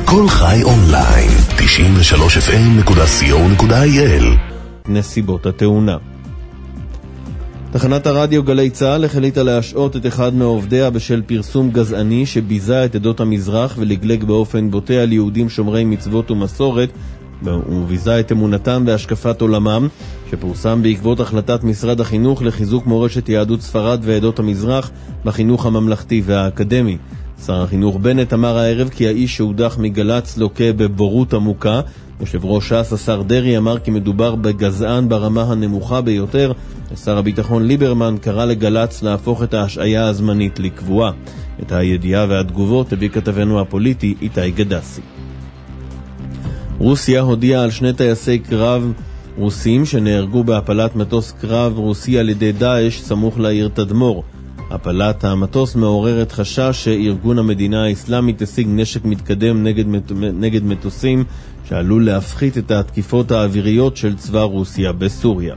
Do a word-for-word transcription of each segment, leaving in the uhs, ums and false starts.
כל חי אונליין, תשעים ושלוש אף אם נקודה סי או נקודה איי אל. נסיבות התאונה. תחנת הרדיו גלי צהל החליטה להשעות את אחד מעובדיה בשל פרסום גזעני שביזה את עדות המזרח ולגלג באופן בוטה על יהודים שומרי מצוות ומסורת, וביזה את אמונתם והשקפת עולמם, שפורסם בעקבות החלטת משרד החינוך לחיזוק מורשת יהדות ספרד ועדות המזרח בחינוך הממלכתי והאקדמי. שר החינוך בנט אמר הערב כי האיש שהודח מגלץ לוקה בבורות עמוקה. יושב ראש ש"ס השר דרעי אמר כי מדובר בגזען ברמה הנמוכה ביותר. שר הביטחון ליברמן קרא לגלץ להפוך את ההשעיה הזמנית לקבועה. את הידיעה והתגובות הביא כתבנו הפוליטי איתי גדסי. רוסיה הודיעה על שני טייסי קרב רוסים שנהרגו בהפלת מטוס קרב רוסי על ידי דאעש סמוך לעיר תדמור. הפלת המטוס מעוררת חשש שארגון המדינה האסלאמית השיג נשק מתקדם נגד, נגד מטוסים שעלול להפחית את התקיפות האוויריות של צבא רוסיה בסוריה.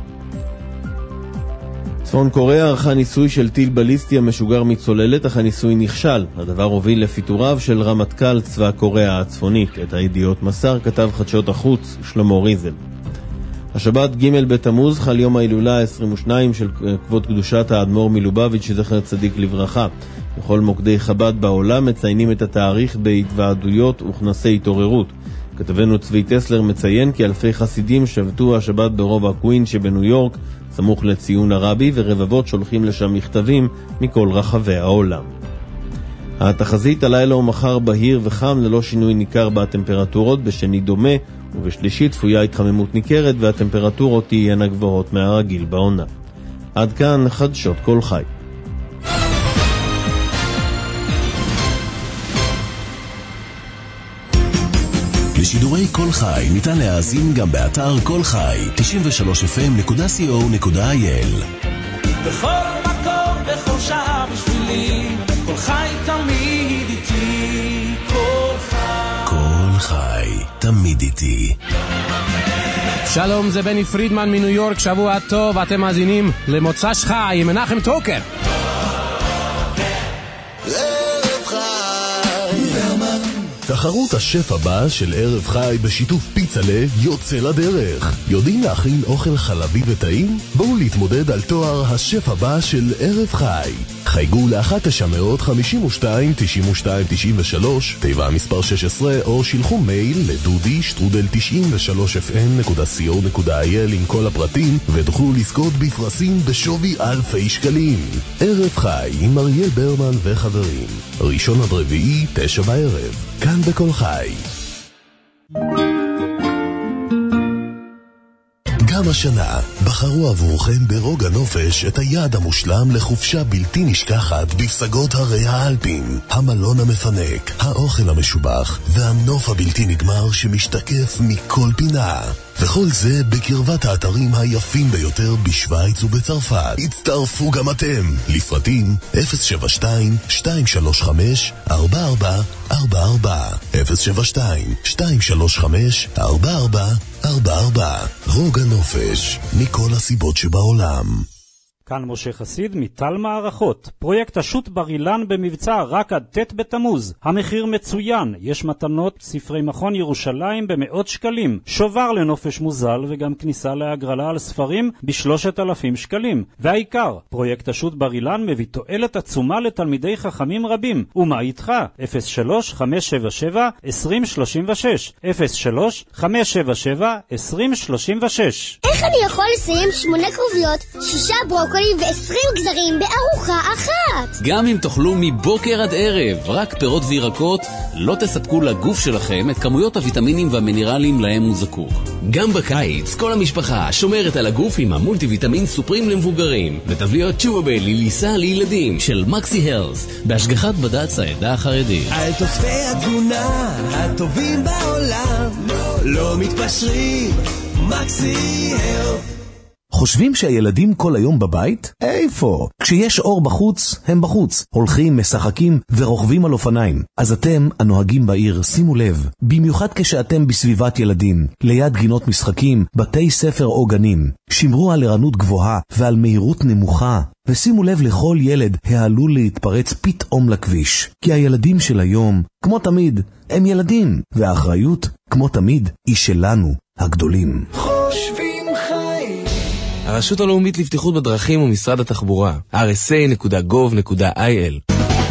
צפון קוריאה ערכה ניסוי של טיל בליסטי המשוגר מצוללת, אך הניסוי נכשל. הדבר הוביל לפיטוריו של רמטכ"ל צבא קוריאה הצפונית. את הידיעות מסר כתב חדשות החוץ שלמה ריזל. השבת ג' בתמוז חל יום ההילולה ה-עשרים ושתיים של כבוד קדושת האדמו"ר מלובביץ' זכר צדיק לברכה. בכל מוקדי חב"ד בעולם מציינים את התאריך בהתוועדויות וכנסי התעוררות. כתבנו צבי טסלר מציין כי אלפי חסידים שבתו השבת ברובע קווין שבניו יורק סמוך לציון הרבי, ורבבות שולחים לשם מכתבים מכל רחבי העולם. התחזית הלילה ומחר בהיר וחם ללא שינוי ניכר בטמפרטורות, בשני דומה ובשלישי צפויה התחממות ניכרת והטמפרטורות תהיינה גבוהות מהרגיל בעונה. עד כאן חדשות כל חי. לשידורי כל חי ניתן להאזין גם באתר כל חי תשעים ושלוש אף אם נקודה סי או נקודה איי אל. בכל מקום, בכל שעה בשבילי, כל חי תמיד איתי, כל חי. כל חי תמיד איתי. שלום, זה בני פרידמן מניו יורק, שבוע טוב, אתם מאזינים למוצ"ש חי עם מנחם טוקר. תחרות השף הבא של ערב חי בשיתוף פיצלה יוצא לדרך. יודעים להכין אוכל חלבי וטעים? בואו להתמודד על תואר השף הבא של ערב חי. חייגו ל-אחת תשע חמש שתיים תשעים ושתיים תשעים ושלוש, תיבה מספר שש עשרה, או שילחו מייל לדודי שטרודל תשעים ושלוש אף אם נקודה סי או נקודה איי אל עם כל הפרטים, ותוכלו לזכות בפרסים בשווי אלפי שקלים. ערב חי עם אריאל ברמן וחברים, ראשון עד רביעי, תשע בערב, כאן בכל חי. גם השנה בחרו עבורכם ברוגע נופש את היעד המושלם לחופשה בלתי נשכחת בפסגות הרי האלפים, המלון המפנק, האוכל המשובח והנוף הבלתי נגמר שמשתקף מכל פינה. וכל זה בקרבת האתרים היפים ביותר בשוויץ ובצרפת. הצטרפו גם אתם. לפרטים אפס שבע שתיים שתיים שלוש חמש ארבע ארבע ארבע ארבע אפס שבע שתיים שתיים שלוש חמש ארבע ארבע ארבע ארבע. רוגע נופש, מכל הסיבות שבעולם. כאן משה חסיד מטל מערכות. פרויקט השו"ת בר אילן במבצע רק עד ט' בתמוז. המחיר מצוין, יש מתנות, ספרי מכון ירושלים במאות שקלים, שובר לנופש מוזל וגם כניסה להגרלה על ספרים בשלושת אלפים שקלים. והעיקר, פרויקט השו"ת בר אילן מביא תועלת עצומה לתלמידי חכמים רבים. ומה איתך? אפס שלוש חמש שבע שבע עשרים שלושים ושש אפס שלוש חמש שבע שבע עשרים שלושים ושש. איך אני יכול לסיים שמונה כרוביות, שישה ברוקולי ועשרים גזרים בארוחה אחת? גם אם תאכלו מבוקר עד ערב רק פירות וירקות, לא תספקו לגוף שלכם את כמויות הוויטמינים והמינרלים להם הוא זקוק. גם בקיץ כל המשפחה שומרת על הגוף עם המולטי ויטמין סופרים למבוגרים וטבליות צ'ובבל ליליסה לילדים של מקסי הלס בהשגחת בד"ץ העדה החרדית. על תוספי התזונה הטובים בעולם, לא מתפשרים, מקסי הלס. חושבים שהילדים כל היום בבית? איפה? כשיש אור בחוץ, הם בחוץ. הולכים, משחקים ורוכבים על אופניים. אז אתם, הנוהגים בעיר, שימו לב. במיוחד כשאתם בסביבת ילדים, ליד גינות משחקים, בתי ספר או גנים. שמרו על ערנות גבוהה ועל מהירות נמוכה. ושימו לב לכל ילד העלול להתפרץ פתאום לכביש. כי הילדים של היום, כמו תמיד, הם ילדים. והאחריות, כמו תמיד, היא שלנו, הגדולים. חושבים חיים. הרשות הלאומית לבטיחות בדרכים ומשרד התחבורה. אר אס איי נקודה גוב נקודה איי אל.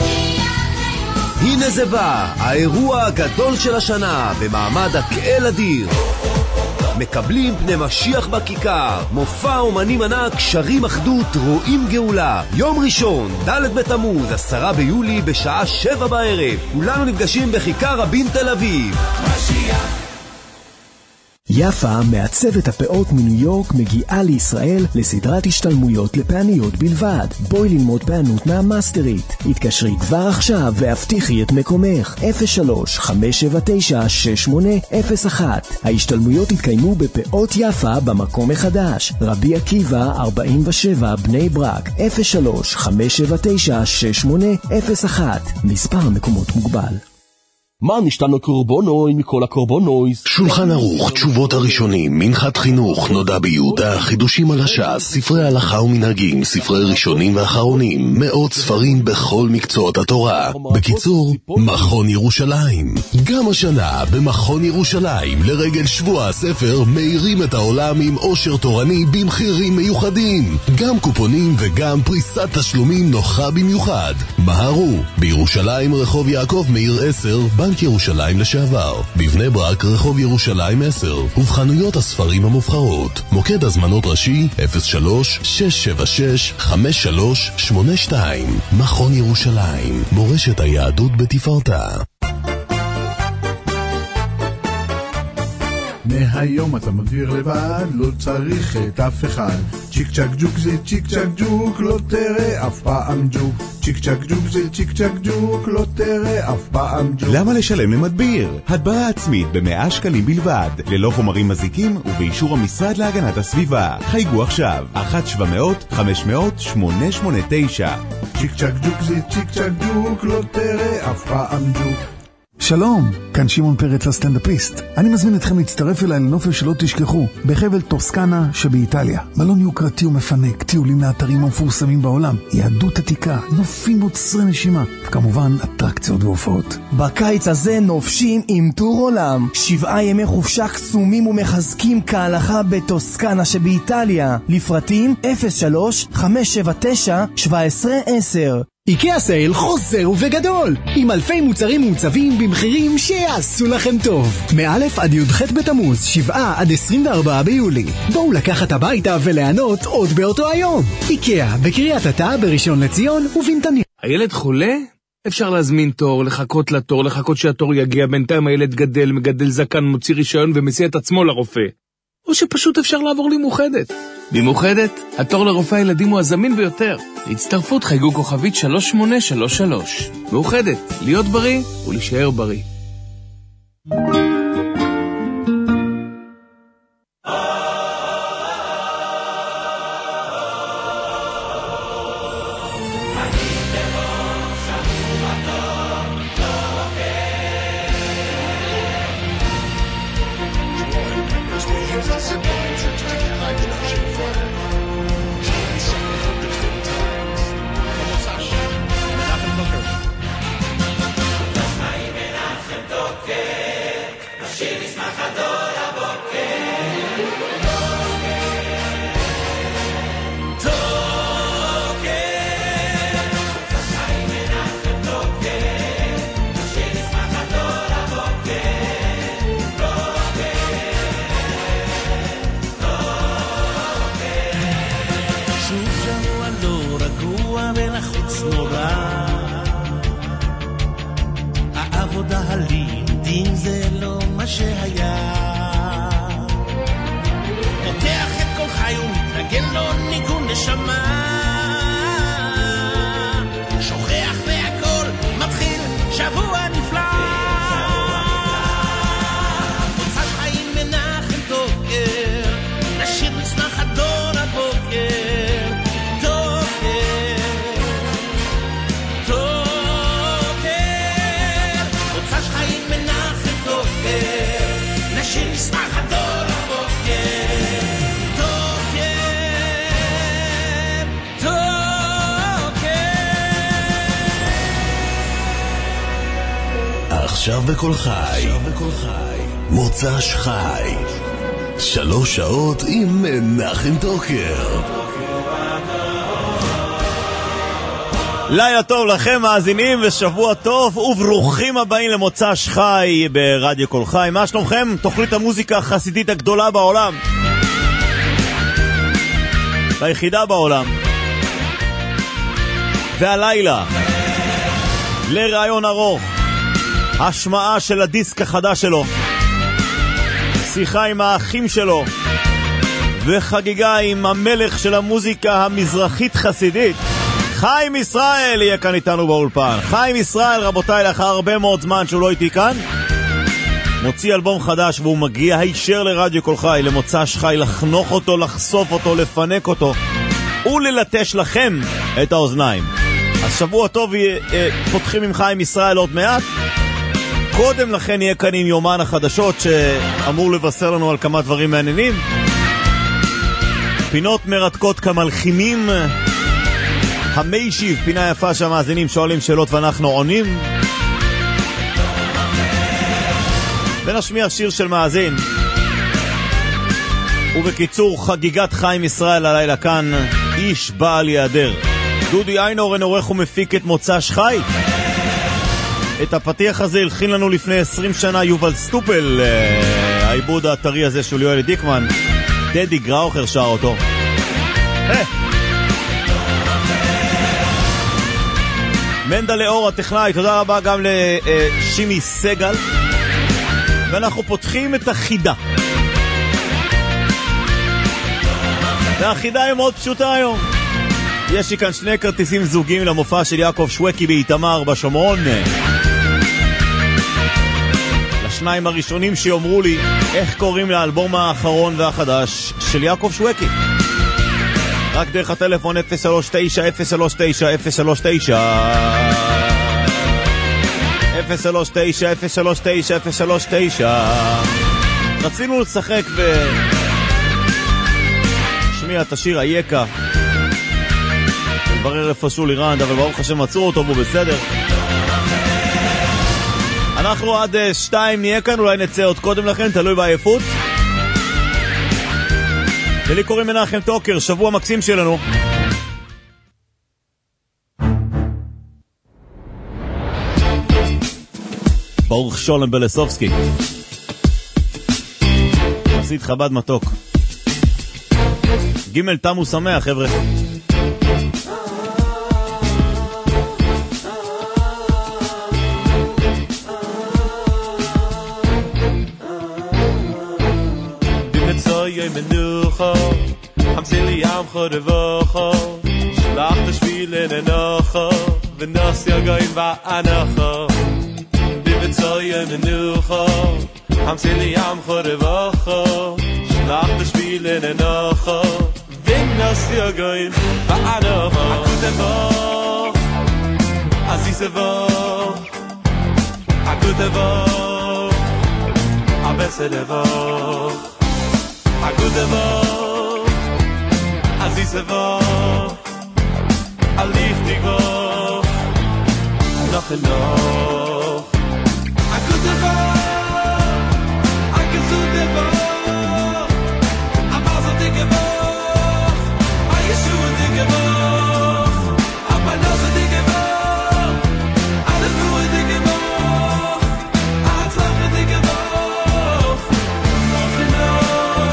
הנה זה בא, האירוע הגדול של השנה, במעמד הקהל אדיר. מקבלים פני משיח בכיכר, מופע אומנים ענק, שרים אחדות, רואים גאולה. יום ראשון, ד' בתמוז, עשרה ביולי, בשעה שבע בערב. כולנו נפגשים בכיכר רבין תל אביב. משיח. יפה, מעצבת הפאות מניו יורק, מגיעה לישראל לסדרת השתלמויות לפעניות בלבד. בואי ללמוד פענות מהמאסטרית. התקשרי כבר עכשיו והבטיחי את מקומך. אפס שלוש חמש שבע תשע שש שמונה אפס אחת. ההשתלמויות התקיימו בפאות יפה במקום החדש. רבי עקיבא ארבעים ושבע בני ברק. אפס שלוש חמש שבע תשע שש שמונה אפס אחת. מספר המקומות מוגבל. מה נשתנו קורבונוי מכל הקורבונוי? שולחן ערוך, תשובות הראשונים, מנחת חינוך, נודע ביהודה, חידושים על הש"ס, ספרי הלכה ומנהגים, ספרי ראשונים ואחרונים, מאות ספרים בכל מקצועות התורה. בקיצור, מכון ירושלים. גם השנה במכון ירושלים, לרגל שבוע הספר, מאירים את העולם עם עושר תורני במחירים מיוחדים. גם קופונים וגם פריסת תשלומים נוחה במיוחד. מהרו, בירושלים רחוב יעקב מאיר עשר, בנק ירושלים לשעבר, בבני ברק רחוב ירושלים עשר, ובחנויות הספרים המובחרות. מוקד הזמנות ראשי אפס שלוש שש שבע שש חמש שלוש שמונה שתיים. מכון ירושלים, מורשת היהדות בתפארתה. מהיום אתה מבהיר לבד, לא צריך את אף אחד. צ'יק צ'ק ג'וק זה צ'יק צ'ק ג'וק, לא תראה אף פעם ג'וק. צ'יק צ'ק ג'וק זה צ'יק צ'ק ג'וק, לא תראה אף פעם ג'וק. למה לשלם למדביר? הדברה עצמית ב-מאה שקלים בלבד, ללא חומרים מזיקים ובאישור המשרד להגנת הסביבה. חייגו עכשיו, אחת שבע מאות חמש מאות שמונה שמונה תשע. צ'יק צ'ק ג'וק זה צ'יק צ'ק ג'וק, לא תראה אף פעם ג'וק. שלום, כאן שמעון פרץ הסטנדאפיסט. אני מזמין אתכם להצטרף אליי לנופש שלא תשכחו, בחבל טוסקנה שבאיטליה. מלון יוקרתי ומפנק, טיולים לאתרים המפורסמים בעולם, יהדות עתיקה, נופים מוצרי נשימה, וכמובן אטרקציות והופעות. בקיץ הזה נופשים עם טור עולם, שבעה ימי חופשה קסומים ומחזקים כהלכה בטוסקנה שבאיטליה. לפרטים אפס שלוש חמש שבע תשע שבע עשרה עשר. איקאה סייל חוזר ובגדול, עם אלפי מוצרים מוצבים במחירים שיעשו לכם טוב. מאלף עד י"ח בתמוז, שבעה עד עשרים וארבעה ביולי. בואו לקחת הביתה ולענות עוד באותו היום. איקאה, בקריית אתא, בראשון לציון ובנתניה. הילד חולה? אפשר להזמין תור, לחכות לתור, לחכות שהתור יגיע. בינתיים הילד גדל, מגדל זקן, מוציא רישיון ומסיע את עצמו לרופא. או שפשוט אפשר לעבור למאוחדת. במאוחדת, התור לרופא הילדים הוא הזמין ביותר. להצטרפות חייגו כוכבית שלוש שמונה שלוש שלוש. מאוחדת, להיות בריא ולהישאר בריא. נשיר מצנח הדור הבוקר שישמח הדור הבוקר. תוקף, תוקף. עכשיו בכל חי, מוצ"ש חי, שלוש שעות עם מנחם טוקר. לילה טוב לכם מאזינים ושבוע טוב וברוכים הבאים למוצ"ש חי ברדיו כל חי. מה שלומכם? תוכנית המוזיקה החסידית הגדולה בעולם, ביחידה בעולם. והלילה לרעיון ארוך, השמעה של הדיסק החדש שלו, שיחה עם האחים שלו וחגיגה עם המלך של המוזיקה המזרחית חסידית. חיים ישראל יהיה כאן איתנו באולפן. חיים ישראל, רבותיי, לאחר הרבה מאוד זמן שהוא לא איתי כאן, מוציא אלבום חדש והוא מגיע הישר לרדיו כל חי, למוצ"ש חי, לחנוך אותו, לחשוף אותו, לפנק אותו וללטש לכם את האוזניים. אז שבוע טוב, פותחים עם חיים ישראל עוד מעט. קודם לכן יהיה כאן עם יומן החדשות שאמור לבשר לנו על כמה דברים מעניינים, פינות מרתקות כמלחימים, המיישיב, פינה יפה שהמאזינים שואלים שאלות ואנחנו עונים, ונשמיע שיר של מאזין. ובקיצור, חגיגת חיים ישראל הלילה כאן, איש בעל יעדר. דודי איינורן עורך ומפיק את מוצ"ש חי. את הפתיח הזה הלחין לנו לפני עשרים שנה יובל סטופל, העיבוד האתרי הזה של יואל דיקמן. דדי גראוכר שר אותו. היי! מנדה לאור הטכנאי, תודה רבה גם לשימי סגל. ואנחנו פותחים את החידה. והחידה היא מאוד פשוטה היום. יש לי כאן שני כרטיסים זוגים למופע של יעקב שווקי באיתמר בשומרון. לשניים הראשונים שיאמרו לי איך קוראים לאלבום האחרון והחדש של יעקב שווקי, רק דרך הטלפון אפס שלוש תשע אפס שלוש תשע אפס שלוש תשע אפס שלוש תשע אפס שלוש תשע אפס שלוש תשע. רצינו לשחק ו... שמיע את השיר היקה, לברר איפה שולי רנד, אבל ברוך השם מצאו אותו והוא בסדר. אנחנו עד שתיים נהיה כאן, אולי נצא עוד קודם לכן, תלוי בעייפות. ולי קוראים מנחם טוקר, שבוע מקסים שלנו. ברוך שולם בלסובסקי, חסיד חב"ד מתוק. ג' תמו שמח חבר'ה. menucho am seli am khodevocho shlach de shvile nenocho venos yagoin va anacho bivet soye menucho am seli am khodevocho shlach de shvile nenocho venos yagoin va anacho akudevo azisevo akudevo abesedevo Agudevo, Azizevo, Aliftigo, noch und noch. Agudevo, Agudevo, Amazo Digevo, Ayeshu Digevo, Amanazo Digevo, Alefu Digevo, Atzlach Digevo, noch und noch.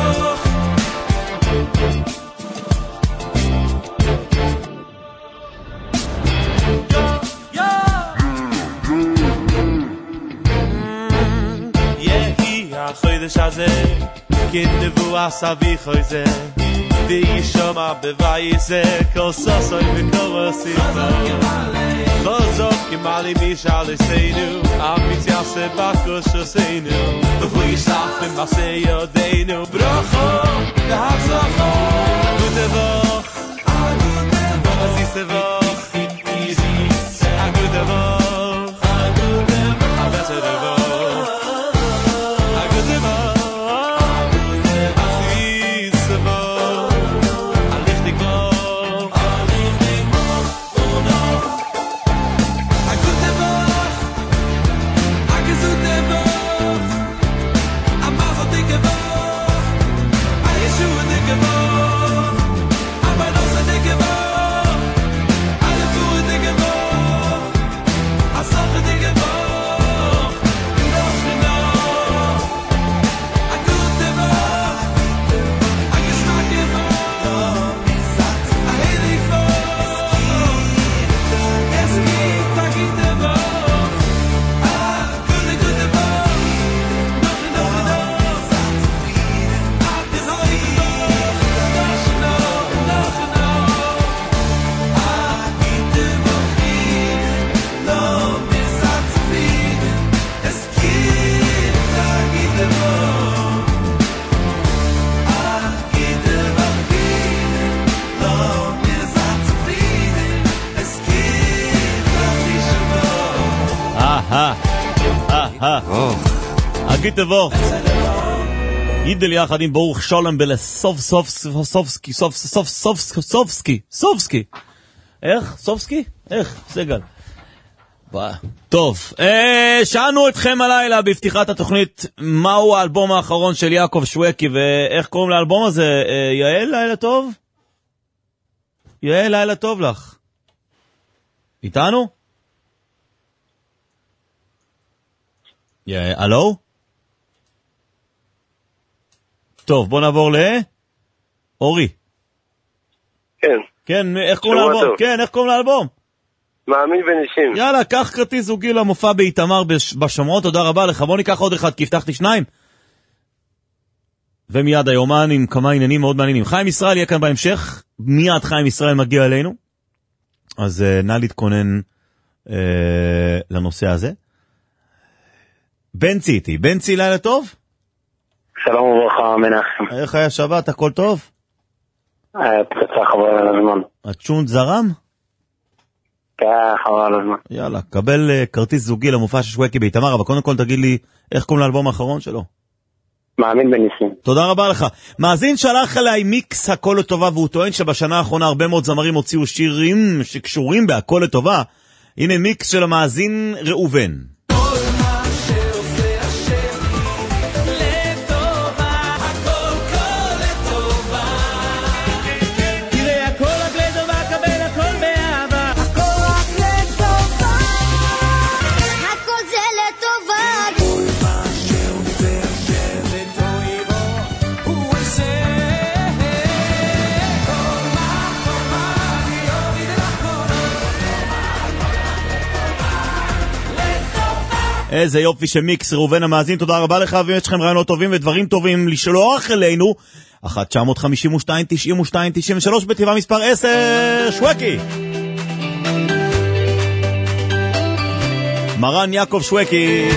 Khoyde shaze kin nevu asavi khoyze vi shoma bevaise kososoy bekosi khozok kimali mishal seinu amitsya se bakosh seinu vu yisaf im baseyo deinu brocho dahatzakho gudevo agudevo azisevo easy agudevo agudevo abesedevo Agudevo אגיד תבוא. יידל יחד עם ברוך שולם בלסוף סוף סופסקי, סוף סוף סוף סופסקי, סופסקי. איך? סופסקי? איך? סגל. טוב, שאלנו אתכם הלילה בפתיחת התוכנית מהו האלבום האחרון של יעקב שווקי ואיך קוראים לאלבום הזה. יעל, לילה טוב? יעל, לילה טוב לך. איתנו? יעל, אלו? טוב, בוא נעבור לאורי. כן. כן, איך קוראים לאלבום? כן, איך קוראים לאלבום? מאמין בנישים. יאללה, קח כרטיס זוגי למופע באיתמר בשומרון, תודה רבה לך. בוא ניקח עוד אחד, כי הבטחתי שניים. ומיד היומן עם כמה עניינים מאוד מעניינים. חיים ישראל יהיה כאן בהמשך, מיד חיים ישראל מגיע אלינו. אז uh, נא להתכונן uh, לנושא הזה. בנצי איתי. בנצי, לילה טוב? שלום וברכה, מנחם. איך היה שבת? הכל טוב? היה פצצה חבל על הזמן. הצ'ונט זרם? כן, חבל על הזמן. יאללה, קבל uh, כרטיס זוגי למופע של שווקי באיתמר, אבל קודם כל תגיד לי איך קוראים לאלבום האחרון שלו. מאמין בניסים. תודה רבה לך. מאזין שלח אליי מיקס הכל לטובה, והוא טוען שבשנה האחרונה הרבה מאוד זמרים הוציאו שירים שקשורים בהכל לטובה. הנה מיקס של המאזין ראובן. איזה יופי שמיקס ראובן המאזין, תודה רבה לך, ואם יש לכם רעיונות טובים ודברים טובים לשלוח אלינו, אחת תשע חמש שתיים תשעים ושתיים תשעים ושלוש בתיבה מספר עשר, שווקי. מרן יעקב שווקי.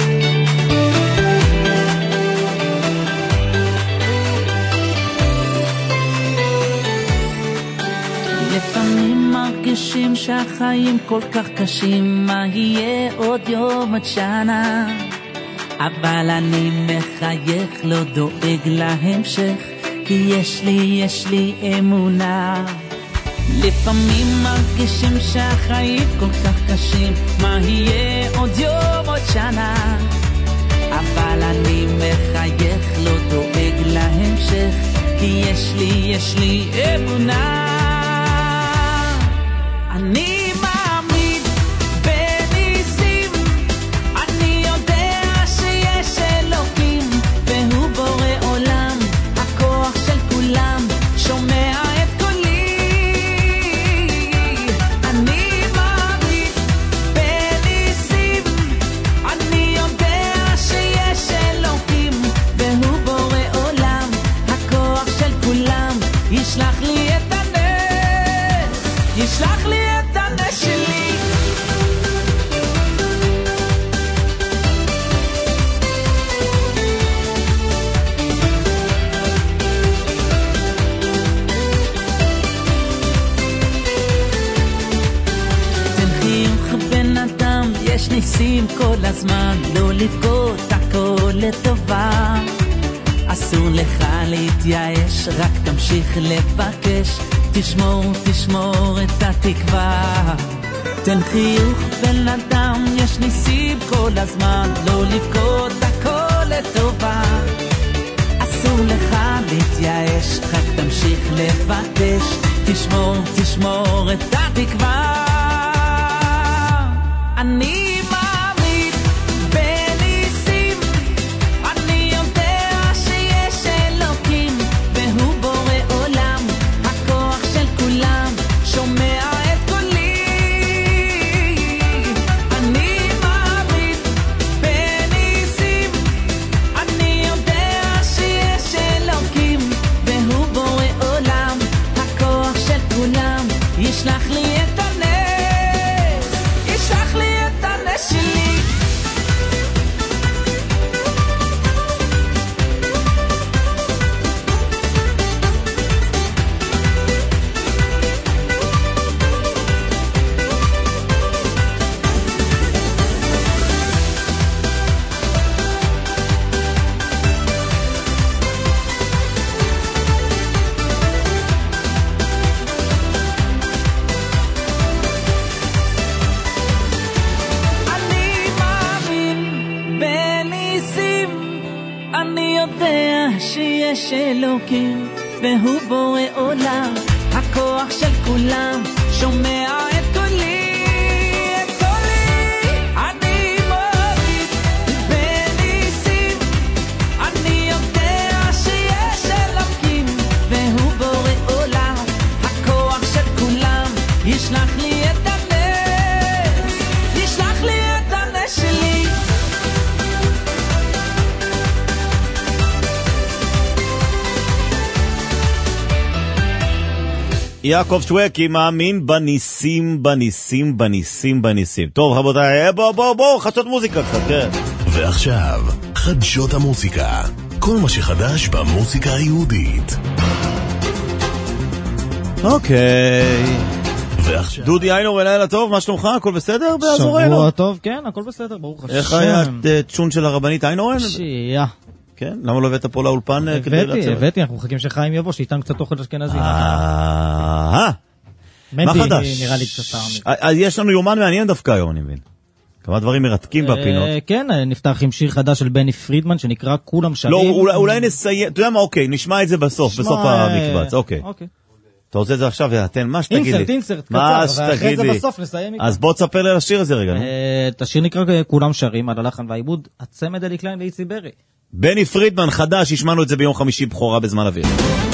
לפעמים מרגישים שהחיים כל כך קשים, מה יהיה עוד יום עד שנה, אבל אני מחייך, לא דואג להמשך, כי יש לי, יש לי אמונה. לפעמים מרגישים שהחיים כל כך קשים, מה יהיה עוד יום עוד שנה, אבל אני מחייך, לא דואג להמשך, כי יש לי, יש לי אמונה. אני מאמין בניסים, אני יודע שיש אלוקים, והוא בורא עולם, הכוח של כולם, שומע את קולי. אני מאמין בניסים, אני יודע שיש אלוקים, והוא בורא עולם, הכוח של כולם, ישלח לי את הנס, ישלח לי את הנס שלי. תן חיוך בן אדם, יש ניסים כל הזמן, לא לבכות, הכל לטובה. אסור לך להתייאש, רק תמשיך לבקש, תשמור, תשמור את התקווה. תן חיוך בן אדם, יש ניסים כל הזמן, לא לבכות, הכל לטובה. אסור לך להתייאש, רק תמשיך לבקש, תשמור, תשמור את התקווה. אני מאמין בניסים, אני יודע שיש אלוקים, והוא בורא עולם, הכוח של כולם, שומע את קולי. אני מאמין בניסים, אני יודע שיש אלוקים, והוא בורא עולם, הכוח של כולם, ישלח לי את הנס, ישלח לי את הנס. ניסים, אני יודע שיש אלוקים והוא בורא עולם, הכוח של כולם שומע את קולי, את קולי. אני מוריד בניסים, אני יודע שיש אלוקים והוא בורא עולם, הכוח של כולם ישלח לי את הנס, ישלח לי את הנס שלי. יעקב שווקי מאמין בניסים, בניסים, בניסים, בניסים. טוב, רבותיי, בואו, בואו, בואו, חדשות מוזיקה קצת, כן. ועכשיו, חדשות המוזיקה. כל מה שחדש במוזיקה היהודית. אוקיי. ועכשיו... דודי איינור, לילה טוב, מה שלומך? הכל בסדר באזורנו? שבוע טוב, כן, הכל בסדר, ברוך השם. איך היה צ'ון של הרבנית איינור? שיהיה. כן? למה לא הבאת פה לאולפן? הבאתי, הבאתי, אנחנו מחכים שחיים יבוא, שייתן קצת אוכל אשכנזי. אה, מה חדש? נראה לי קצת טעם. אז יש לנו יומן מעניין דווקא היום, אני מבין. כמה דברים מרתקים בפינות. כן, נפתח עם שיר חדש של בני פרידמן, שנקרא כולם שרים. לא, אולי נסיים, אתה יודע מה, אוקיי, נשמע את זה בסוף, בסוף המקבץ, אוקיי. אתה רוצה את זה עכשיו, תן, מה שתגיד לי. אינסרט, אינסרט, קצר, ואחרי זה בסוף נסיים איתה. אז בוא תספר לי על השיר הזה רגע. את השיר נקרא כולם שרים, על הלחן והעיבוד, הצמד אלי קליין ואיצי ברי. בני פרידמן חדש, השמענו את זה ביום חמישי בחורה בזמן אוויר.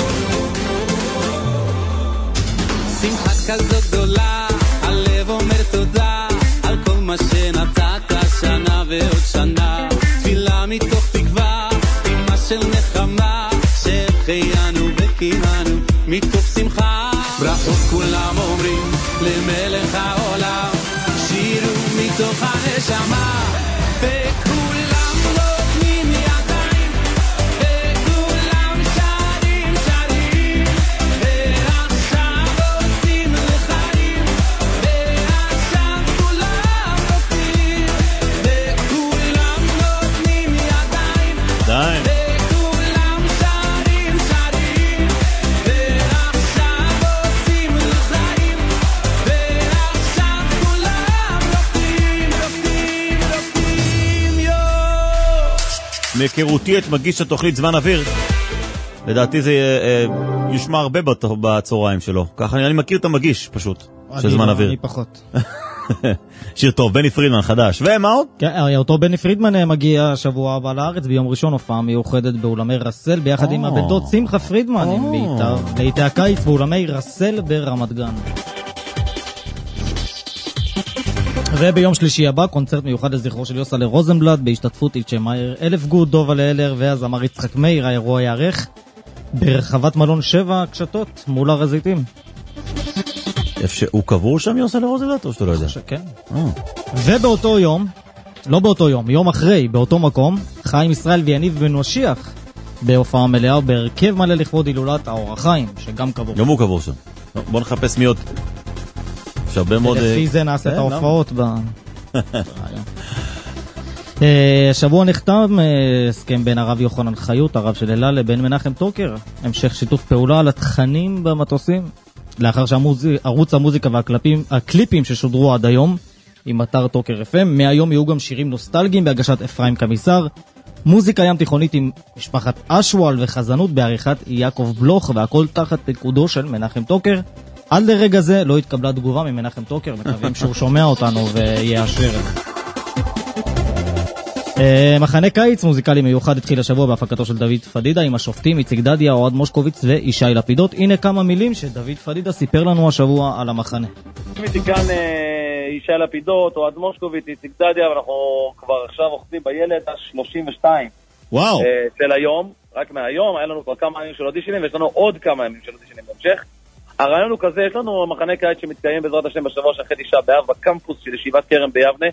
שמחה כזאת גדולה, הלב אומר תודה על כל מה שנתת שנה ועוד שנה, תפילה מתוך תקווה, אמא של נחמה, שהחיינו וקיימנו מתוך שמחה. ברכות כולם אומרים למלך העולם, שירו מתוך הנשמה, וכולם נותנים ידיים, וכולם שרים שרים, ועכשיו עושים לחיים, ועכשיו כולם נותנים, וכולם נותנים ידיים, וכולם שרים שרים, ועכשיו עושים לחיים, ועכשיו כולם נותנים, נותנים, נותנים, יו. מהיכרותי את מגיש התוכנית זמן אוויר, לדעתי זה אה, ישמע הרבה בת- בצהריים שלו. ככה אני, אני מכיר את המגיש פשוט, של זמן אוויר. אני פחות. שיר טוב, בני פרידמן חדש. ומה עוד? כן, אותו בני פרידמן מגיע שבוע הבא לארץ, ביום ראשון הופעה מיוחדת באולמי רסל, ביחד עם הבן דוד שמחה פרידמן, עם להיטי הקיץ באולמי רסל ברמת גן. וביום שלישי הבא, קונצרט מיוחד לזכרו של יוסלה רוזנבלט, בהשתתפות איצ'ה מאיר, אלף גוד, דובה לאלר, והזמר יצחק מאיר. האירוע יערך ברחבת מלון שבע קשתות, מול הר הזיתים. הוא קבור שם יוסלה רוזנבלט או שאתה לא יודע? כן. ובאותו יום, לא באותו יום, יום אחרי, באותו מקום, חיים ישראל ויניב בן משיח, בהופעה מלאה ובהרכב מלא לכבוד הילולת האור החיים, שגם קבור. גם הוא קבור שם. בוא נחפש מי עוד. יש הרבה מאוד... לפי זה נעשה את ההופעות ב... השבוע נחתם הסכם בין הרב יוחנן חיות, הרב של אלה, לבין מנחם טוקר. המשך שיתוף פעולה על התכנים במטוסים. לאחר שערוץ המוזיקה והקליפים ששודרו עד היום עם אתר טוקר אף אם, מהיום יהיו גם שירים נוסטלגיים בהגשת אפרים קמיסר, מוזיקה ים תיכונית עם משפחת אשוואל וחזנות בעריכת יעקב בלוך, והכל תחת פיקודו של מנחם טוקר. עד לרגע זה לא התקבלה תגובה ממנחם טוקר, מקווים שהוא שומע אותנו ויאשר. מחנה קיץ מוזיקלי מיוחד התחיל השבוע בהפקתו של דוד פדידה עם השופטים איציק דדיה, אוהד מושקוביץ ואישי לפידות. הנה כמה מילים שדוד פדידה סיפר לנו השבוע על המחנה. איתי כאן אישי לפידות, אוהד מושקוביץ, איציק דדיה, ואנחנו כבר עכשיו אוחזים בילד ה-שלושים ושתיים וואו. של היום, רק מהיום, היה לנו כבר כמה ימים של אודישנים ויש לנו עוד כמה ימים של אודישנים בהמשך. הרעיון הוא כזה, יש לנו מחנה קיץ שמתקיים בעזרת השם בשבוע שאחרי תשעה באב בקמפוס של ישיבת כרם ביבנה,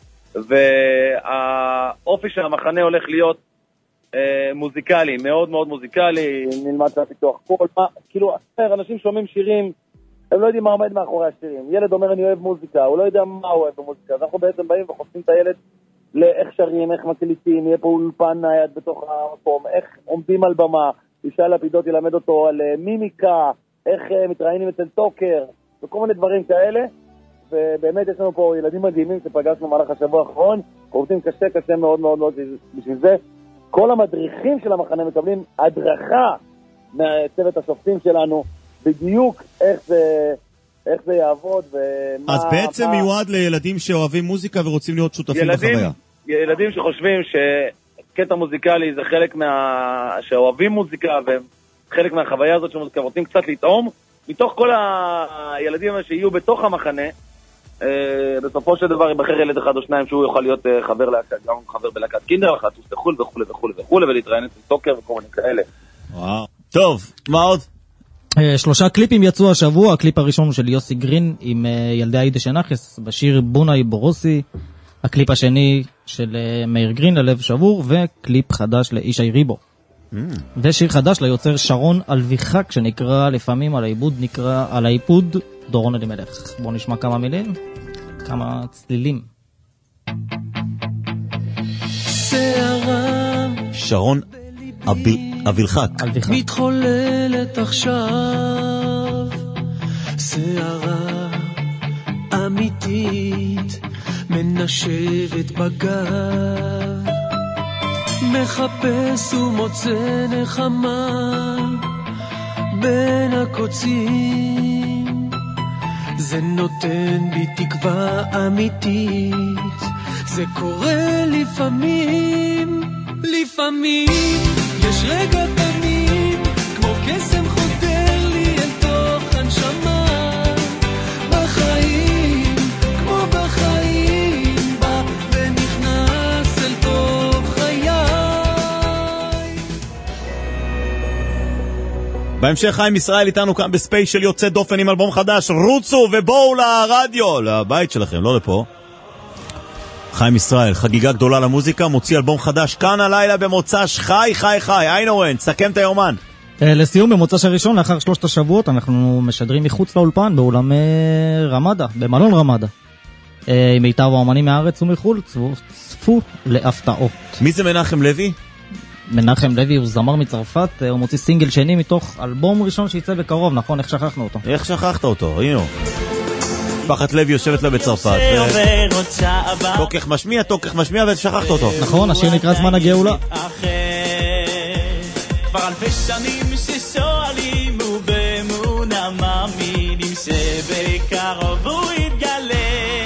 והאופי של המחנה הולך להיות אה, מוזיקלי, מאוד מאוד מוזיקלי, נלמד את הפיתוח קול, מה, כאילו, אנשים שומעים שירים, הם לא יודעים מה עומד מאחורי השירים. ילד אומר אני אוהב מוזיקה, הוא לא יודע מה הוא אוהב במוזיקה, אז אנחנו בעצם באים וחושפים את הילד לאיך שרים, איך מקליטים, יהיה פה אולפן נייד בתוך המקום, איך עומדים על במה, ישי לפידות ילמד אותו על מימיקה, איך מתראיינים אצל טוקר, וכל מיני דברים כאלה, ובאמת יש לנו פה ילדים מדהימים שפגשנו במהלך השבוע האחרון, עובדים קשה קשה מאוד מאוד מאוד בשביל זה. כל המדריכים של המחנה מקבלים הדרכה מהצוות השופטים שלנו, בדיוק איך זה, איך זה יעבוד ומה... אז בעצם מה... מיועד לילדים שאוהבים מוזיקה ורוצים להיות שותפים ילדים, בחוויה. ילדים שחושבים שקטע מוזיקלי זה חלק מה... שאוהבים מוזיקה וחלק מהחוויה הזאת של מוזיקה, רוצים קצת לטעום, מתוך כל הילדים שיהיו בתוך המחנה, בסופו של דבר יבחר ילד אחד או שניים שהוא יוכל להיות חבר להקה, גם חבר בלהקת קינדר, אחת הוא סחול וכו' וכו' וכו' ולהתראיין אצל טוקר וכל מיני כאלה. וואו. טוב, מה עוד? שלושה קליפים יצאו השבוע, הקליפ הראשון של יוסי גרין עם ילדי היידיש נחס בשיר בונאי בורוסי, הקליפ השני של מאיר גרין ללב שבור, וקליפ חדש לאישי ריבו. ושיר חדש ליוצר שרון אלביחק שנקרא לפעמים על העיבוד נקרא על העיבוד דורון אלימלך. בואו נשמע כמה מילים, כמה צלילים. שרון אלביחק מתחוללת עכשיו שערה אמיתית מנשבת בגב, מחפש ומוצא נחמה בין הקוצים, זה נותן בי תקווה אמיתית, זה קורה לפעמים, לפעמים יש רגע תמים כמו קסם חודר לי אל תוך הנשמה, בחיים כמו בחיים בא ונכנס אל תוך חיי. בהמשך חיים ישראל איתנו כאן בספיישל יוצא דופן עם אלבום חדש, רוצו ובואו לרדיו, לבית שלכם, לא לפה. חיים ישראל, חגיגה גדולה למוזיקה, מוציא אלבום חדש כאן הלילה במוצ"ש, חי חי חי. איינורן, סכם את היומן. לסיום, במוצ"ש הראשון לאחר שלושת השבועות אנחנו משדרים מחוץ לאולפן באולם רמדה, במלון רמדה, עם מיטב האומנים מהארץ ומחול, צפו להפתעות. מי זה מנחם לוי? מנחם לוי הוא זמר מצרפת, הוא מוציא סינגל שני מתוך אלבום ראשון שיצא בקרוב, נכון? איך שכחנו אותו? איך שכחת אותו? הנה משפחת לוי יושבת לה בצרפת, תוקח משמיע, תוקח משמיע ושכחת אותו. נכון, השיר נקרא זמן הגאולה. כבר אלפי שנים ששואלים ובאמונה מאמינים שבקרוב הוא יתגלה.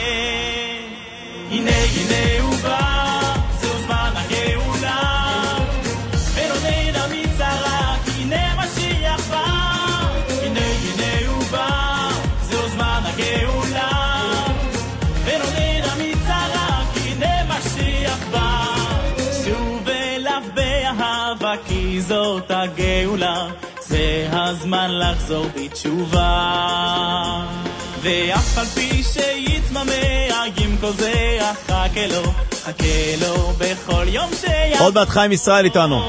הנה הנה הוא בא, זהו זמן הגאולה, ונותן המצרה, הנה משיח בא. הנה הנה הוא בא, זהו זמן הגאולה, ונותן המצרה, הנה משיח בא. שוב אליו באהבה כי זאת הגאולה, זה הזמן לחזור בתשובה, ואף על פי שיתממע עם כל זה חכה לו, חכה לו בכל יום שיבוא. עוד מעט חיים ישראל איתנו.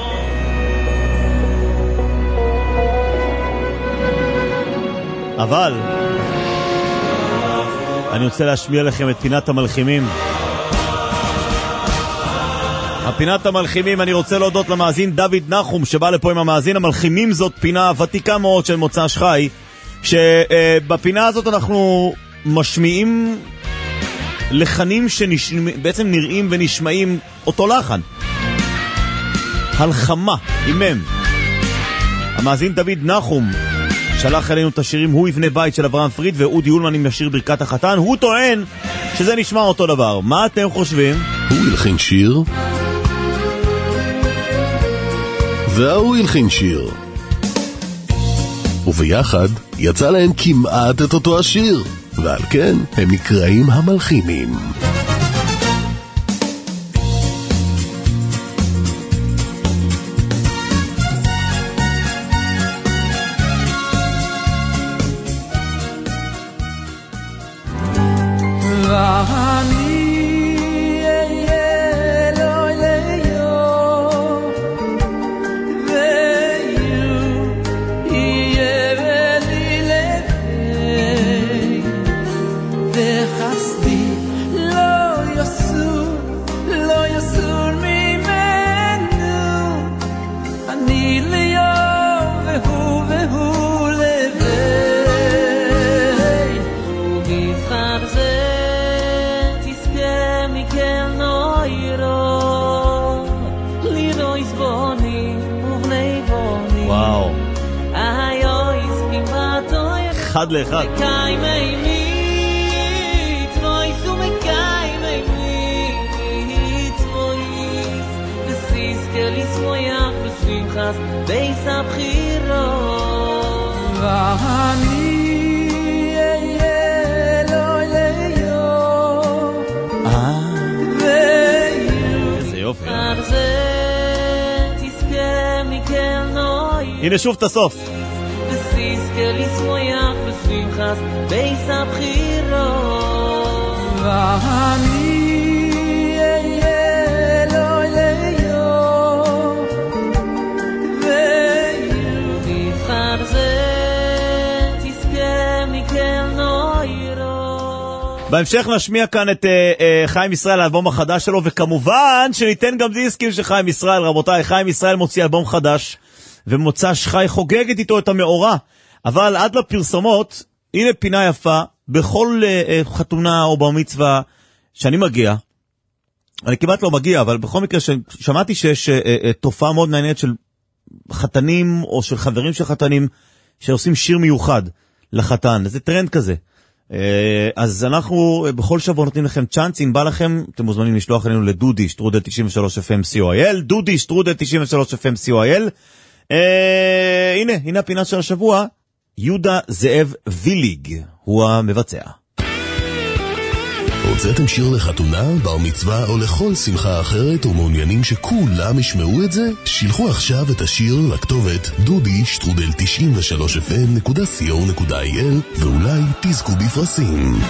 אבל אני רוצה להשמיע לכם את פינת המלחימים. הפינת המלחימים, אני רוצה להודות למאזין דוד נחום שבא לפה עם המאזין המלחימים. זאת פינה ותיקה מאוד של מוצ"ש חי, שבפינה הזאת אנחנו משמיעים לחנים שבעצם נראים ונשמעים אותו לחן, הלחמה עם הם. המאזין דוד נחום שלח אלינו את השירים הוא יבנה בית של אברהם פריד ואודי אולמן עם השיר ברכת החתן. הוא טוען שזה נשמע אותו דבר. מה אתם חושבים? הוא ילחין שיר והוא ילחין שיר, וביחד יצא להם כמעט את אותו השיר, ועל כן הם נקראים המלחינים. וחסדי אחד לאחד. בייס הבחירות ואני אהיה לא ליום איזה יופי. תזכה מכן נוי הנה שוב את הסוף. ותזכה לשמוח ושמחת בייס הבחירות ואני אהיה לא ליום ותבחר זה תזכה מכן נוירו. בהמשך נשמיע כאן את uh, uh, חיים ישראל, האלבום החדש שלו, וכמובן שניתן גם דיסקים של חיים ישראל. רבותיי, חיים ישראל מוציא אלבום חדש, ומוצא שחי חוגגת איתו את המאורע. אבל עד לפרסומות, הנה פינה יפה, בכל uh, uh, חתונה או במצווה שאני מגיע, אני כמעט לא מגיע, אבל בכל מקרה שמעתי שיש uh, uh, תופעה מאוד מעניינת של חתנים או של חברים של חתנים, שעושים שיר מיוחד לחתן. זה טרנד כזה. אז אנחנו בכל שבוע נותנים לכם צ'אנס. אם בא לכם, אתם מוזמנים לשלוח אלינו לדודי שטרודל תשעים ושלוש אף אם סי או איי אל, דודי שטרודל תשעים ושלוש אף אם סי או איי אל. הנה, הנה הפינה של השבוע. יהודה זאב ויליג הוא המבצע. הוצאתם שיר לחתונה, בר מצווה או לכל שמחה אחרת ומעוניינים שכולם ישמעו את זה? שילחו עכשיו את השיר לכתובת דודי שטרודל תשעים ושלוש אף אם נקודה סי או נקודה איי אל ואולי תזכו בפרסים.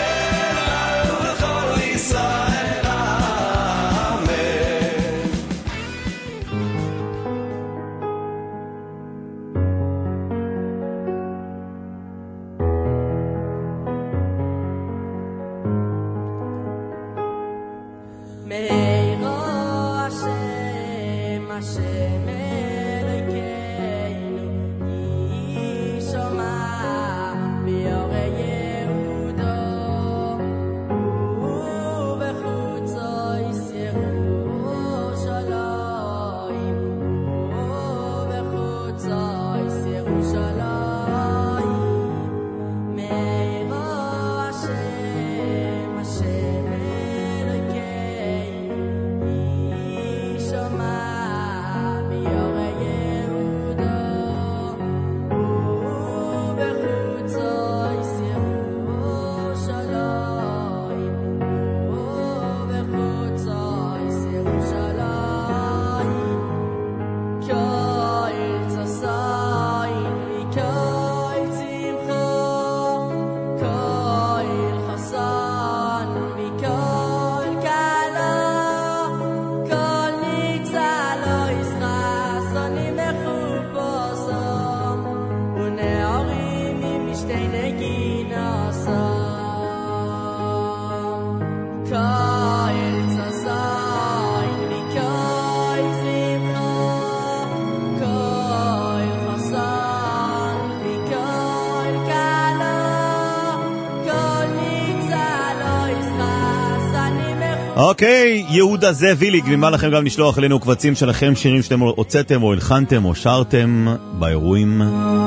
אוקיי, יהודה זאב ויליג, ומה לכם גם לשלוח אלינו קבצים שלכם, שירים שאתם הוצאתם או הלחנתם או שרתם באירועים.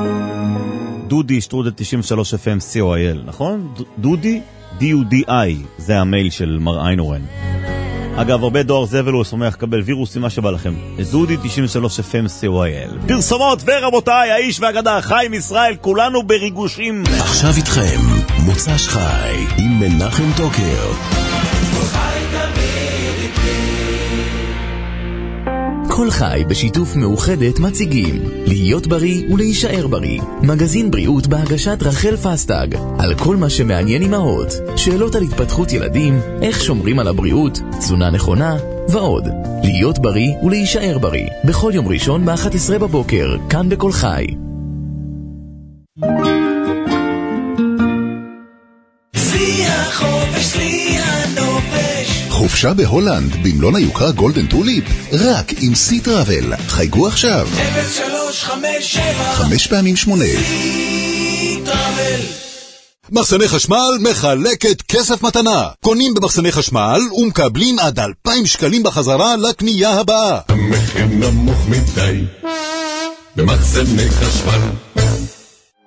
דודי שטרודל תשעים ושלוש אף אם סי או איי אל, נכון? דודי, די יו די איי, זה המייל של מר איינורן. אגב, הרבה דואר זבל הוא שמח לקבל וירוסים, מה שבא לכם. דודי תשעים ושלוש אף אם סי או איי אל. פרסומות, ורבותיי, האיש והגדה, חיים ישראל, כולנו בריגושים. עכשיו איתכם, מוצ"ש חי, עם מנחם טוקר. כל חי בשיתוף מאוחדת מציגים להיות בריא ולהישאר בריא, מגזין בריאות בהגשת רחל פסטג, על כל מה שמעניין אמהות, שאלות על התפתחות ילדים, איך שומרים על הבריאות, תזונה נכונה ועוד. להיות בריא ולהישאר בריא, בכל יום ראשון ב-אחת עשרה בבוקר, כאן בכל חי. חופשה בהולנד במלון היוקרה גולדן טוליפ רק עם סי טראבל. חייגו עכשיו אפס שלוש חמש שבע חמש פעמים שמונה. סי טראבל. מחסני חשמל מחלקת כסף מתנה. קונים במחסני חשמל ומקבלים עד אלפיים שקלים בחזרה לקנייה הבאה. המחיר נמוך מדי במחסני חשמל.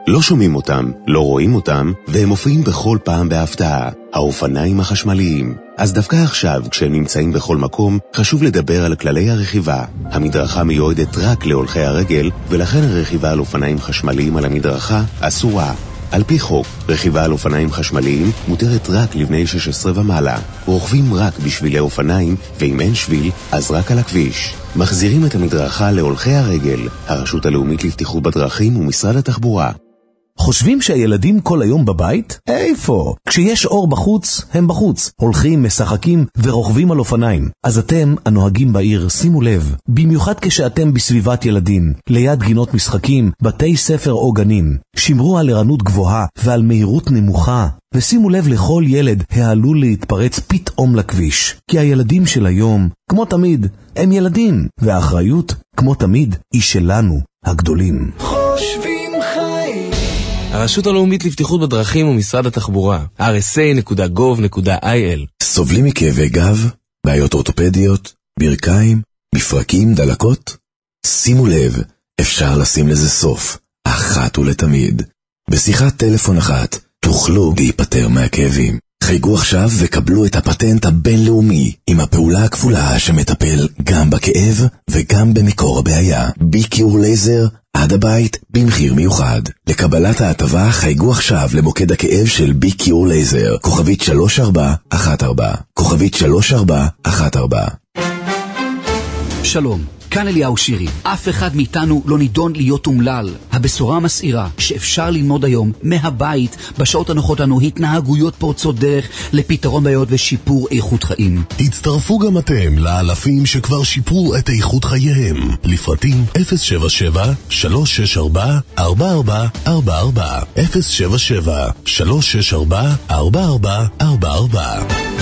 לא שומעים אותם, לא רואים אותם, והם מופיעים בכל פעם בהפתעה. האופניים החשמליים. אז דווקא עכשיו, כשהם נמצאים בכל מקום, חשוב לדבר על כללי הרכיבה. המדרכה מיועדת רק להולכי הרגל, ולכן הרכיבה על אופניים חשמליים על המדרכה אסורה. על פי חוק, רכיבה על אופניים חשמליים מותרת רק לבני שש עשרה ומעלה. רוכבים רק בשבילי אופניים, ואם אין שביל, אז רק על הכביש. מחזירים את המדרכה להולכי הרגל. הרשות הלאומית לבטיחות בדרכים ומשרד התחבורה. חושבים שהילדים כל היום בבית? איפה? כשיש אור בחוץ, הם בחוץ. הולכים, משחקים ורוכבים על אופניים. אז אתם, הנוהגים בעיר, שימו לב. במיוחד כשאתם בסביבת ילדים, ליד גינות משחקים, בתי ספר או גנים. שמרו על ערנות גבוהה ועל מהירות נמוכה. ושימו לב לכל ילד העלול להתפרץ פתאום לכביש. כי הילדים של היום, כמו תמיד, הם ילדים. והאחריות, כמו תמיד, היא שלנו, הגדולים. חושבים חיים. הרשות הלאומית לבטיחות בדרכים ומשרד התחבורה, אר אס איי נקודה גוב נקודה איי אל. סובלים מכאבי גב, בעיות אורתופדיות, ברכיים, מפרקים, דלקות? שימו לב, אפשר לשים לזה סוף, אחת ולתמיד. בשיחת טלפון אחת תוכלו להיפטר מהכאבים. חייגו עכשיו וקבלו את הפטנט הבינלאומי עם הפעולה הכפולה שמטפל גם בכאב וגם במקור הבעיה. ביקיור לייזר עד הבית במחיר מיוחד. לקבלת ההטבה חייגו עכשיו למוקד הכאב של ביקיור לייזר, כוכבית שלוש ארבע אחת ארבע, כוכבית שלוש ארבע אחת ארבע. שלום, כאן אליהו שירי. אף אחד מאיתנו לא נידון להיות אומלל. הבשורה מסעירה שאפשר ללמוד היום מהבית בשעות הנוחות לנו התנהגויות פורצות דרך לפתרון בעיות ושיפור איכות חיים. הצטרפו גם אתם לאלפים שכבר שיפרו את איכות חייהם. לפרטים אפס שבע שבע שלוש שש ארבע ארבע ארבע ארבע ארבע, אפס שבע שבע שלוש שש ארבע ארבע ארבע ארבע ארבע.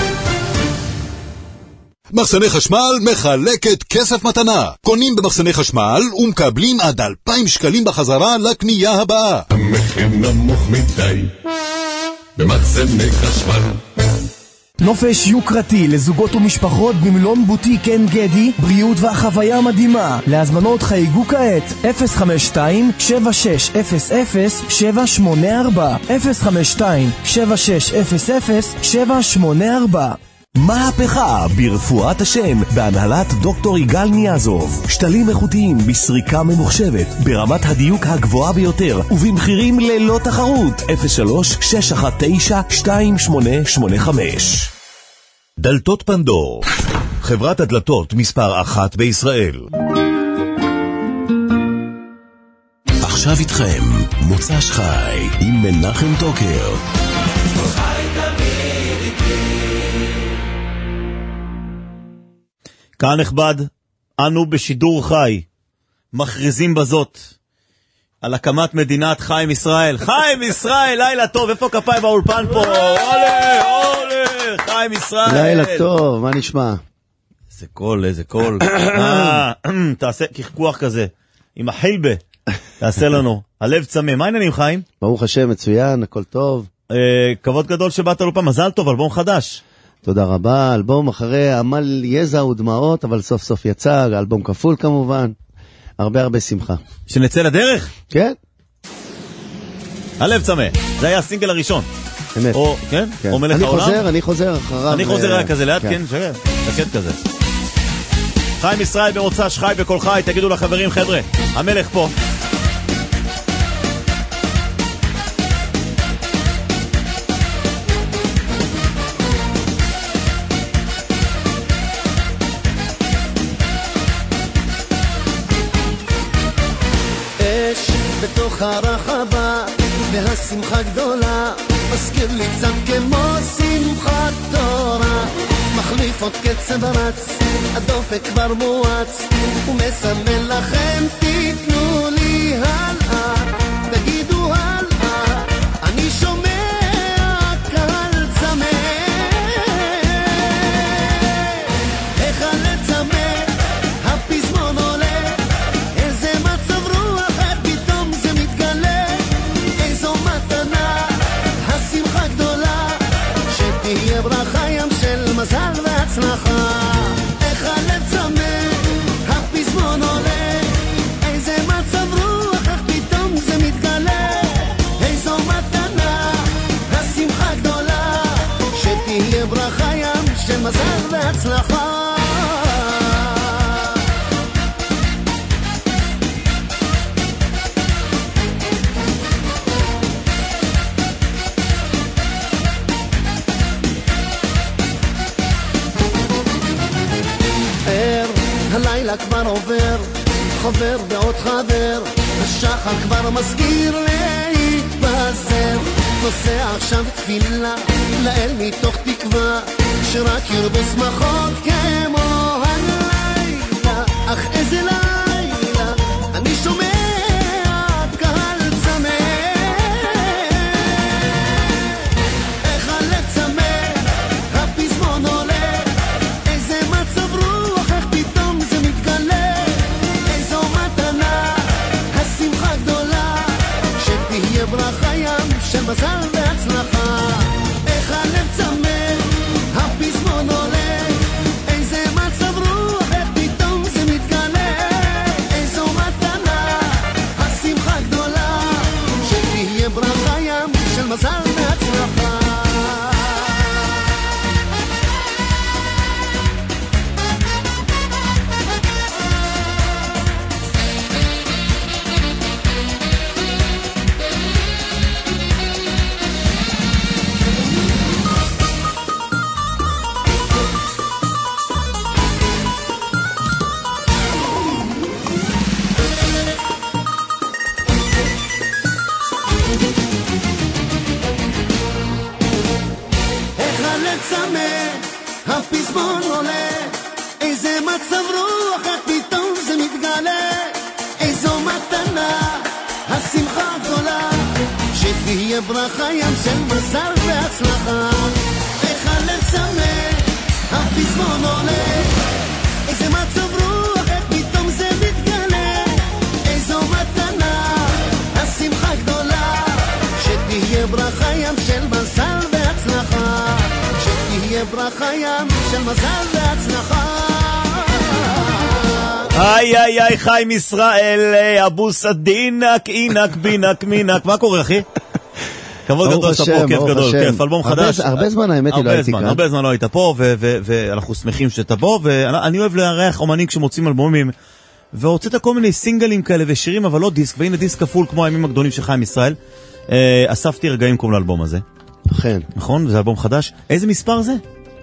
מחסני חשמל מחלקת כסף מתנה. קונים במחסני חשמל ומקבלים עד אלפיים שקלים בחזרה לקנייה הבאה. המחיר נמוך מדי במחסני חשמל. נופש יוקרתי לזוגות ומשפחות במלון בוטיק עין גדי, בריאות והחוויה מדהימה. להזמנות חייגו כעת אפס חמש שתיים שבע שש אפס אפס שבע שמונה ארבע, אפס חמש שתיים שבע שש אפס אפס שבע שמונה ארבע. מהפכה ברפואת השם בהנהלת דוקטור יגאל ניאזוב. שתלים איכותיים בסריקה ממוחשבת ברמת הדיוק הגבוהה ביותר ובמחירים ללא תחרות. אפס שלוש שש אחת תשע שתיים שמונה שמונה חמש. דלתות פנדור, חברת הדלתות מספר אחת בישראל. עכשיו איתכם מוצ"ש חי עם מנחם טוקר. קהל נכבד, אנו בשידור חי, מכריזים בזאת על הקמת מדינת חיים ישראל. חיים ישראל, לילה טוב, איפה כפיים באולפן פה? עולה, עולה, חיים ישראל. לילה טוב, מה נשמע? איזה קול, איזה קול. תעשה כחכוח כזה, עם החילבה, תעשה לנו. הלב צמא, מה העניינים חיים? ברוך השם, מצוין, הכל טוב. כבוד גדול שבאת לאולפן, מזל טוב, אלבום חדש. תודה רבה, אלבום אחרי עמל יזע ודמעות, אבל סוף סוף יצא, אלבום כפול כמובן, הרבה הרבה שמחה. שנצא לדרך? כן. הלב צמא, זה היה הסינגל הראשון. אמת. או, כן? כן. או מלך אני העולם? חוזר, אני חוזר אחריו. אני חוזר ו... היה כזה לאט, כן, כן, שגר, שקט כזה. חיים ישראל במוצ"ש חי בכל חי, תגידו לחברים, חבר'ה, המלך פה. בתוך הרחבה והשמחה גדולה מזכיר לי קצת כמו שמחת תורה, מחליף עוד קצב רץ, הדופק כבר מואץ ומסמן לכם תיתנו לי הלאה, תגידו הלאה, אני שומע קהל צמא, איך הלב צמא, הפזמון עולה, איזה מצב רוח פתאום זה מתגלה, איזו מתנה, השמחה גדולה, שתהיה ברכה ים של מזל והצלחה, איך הלב צמא, הפזמון עולה, בהצלחה. הלילה כבר עובר, חבר ועוד חבר, השחר כבר מזכיר להתפזר. נוסע עכשיו תפילה לאל מתוך תקווה, שרק ירבו שמחות כמו הלילה. אך איזה לילה, אני שומע קהל צמא, איך הלב צמא, הפזמון עולה, איזה מצב רוח, איך פתאום זה מתגלה, איזו מתנה, השמחה גדולה, שתהיה ברכה ים של מזל והצלחה. איך הלב צמא, הפזמון עולה, איזה מצב רוח, איך פתאום זה מתגלה, איזו מתנה, השמחה גדולה, שתהיה ברכה ים של מזל והצלחה. הפזמון עולה, איזה מצב רוח, איך פתאום זה מתגלה, איזו מתנה, השמחה גדולה, שתהיה ברכה ים של מזל והצלחה. איך הלב צמא, הפזמון עולה, איזה מצב רוח, איך פתאום זה מתגלה, איזו מתנה, השמחה גדולה, שתהיה ברכה ים של מזל והצלחה, שתהיה ברכה ים של מזל והצלחה. איי איי איי חיים ישראל, אבו סדינק, אינק, בינק, מינק. מה קורה אחי? כבוד גדול שאתה פה, כיף גדול, כיף, אלבום חדש. הרבה זמן האמת היא לא הייתי כאן. הרבה זמן לא היית פה, ואנחנו שמחים שאתה פה, ואני אוהב לארח אומנים כשמוצאים אלבומים, והוצאת כל מיני סינגלים כאלה ושירים, אבל לא דיסק, והנה דיסק כפול כמו הימים הגדולים של חיים ישראל. אספתי רגעים קוראים לאלבום הזה. אכן. נכון? זה אלבום חדש. איזה מספר זה?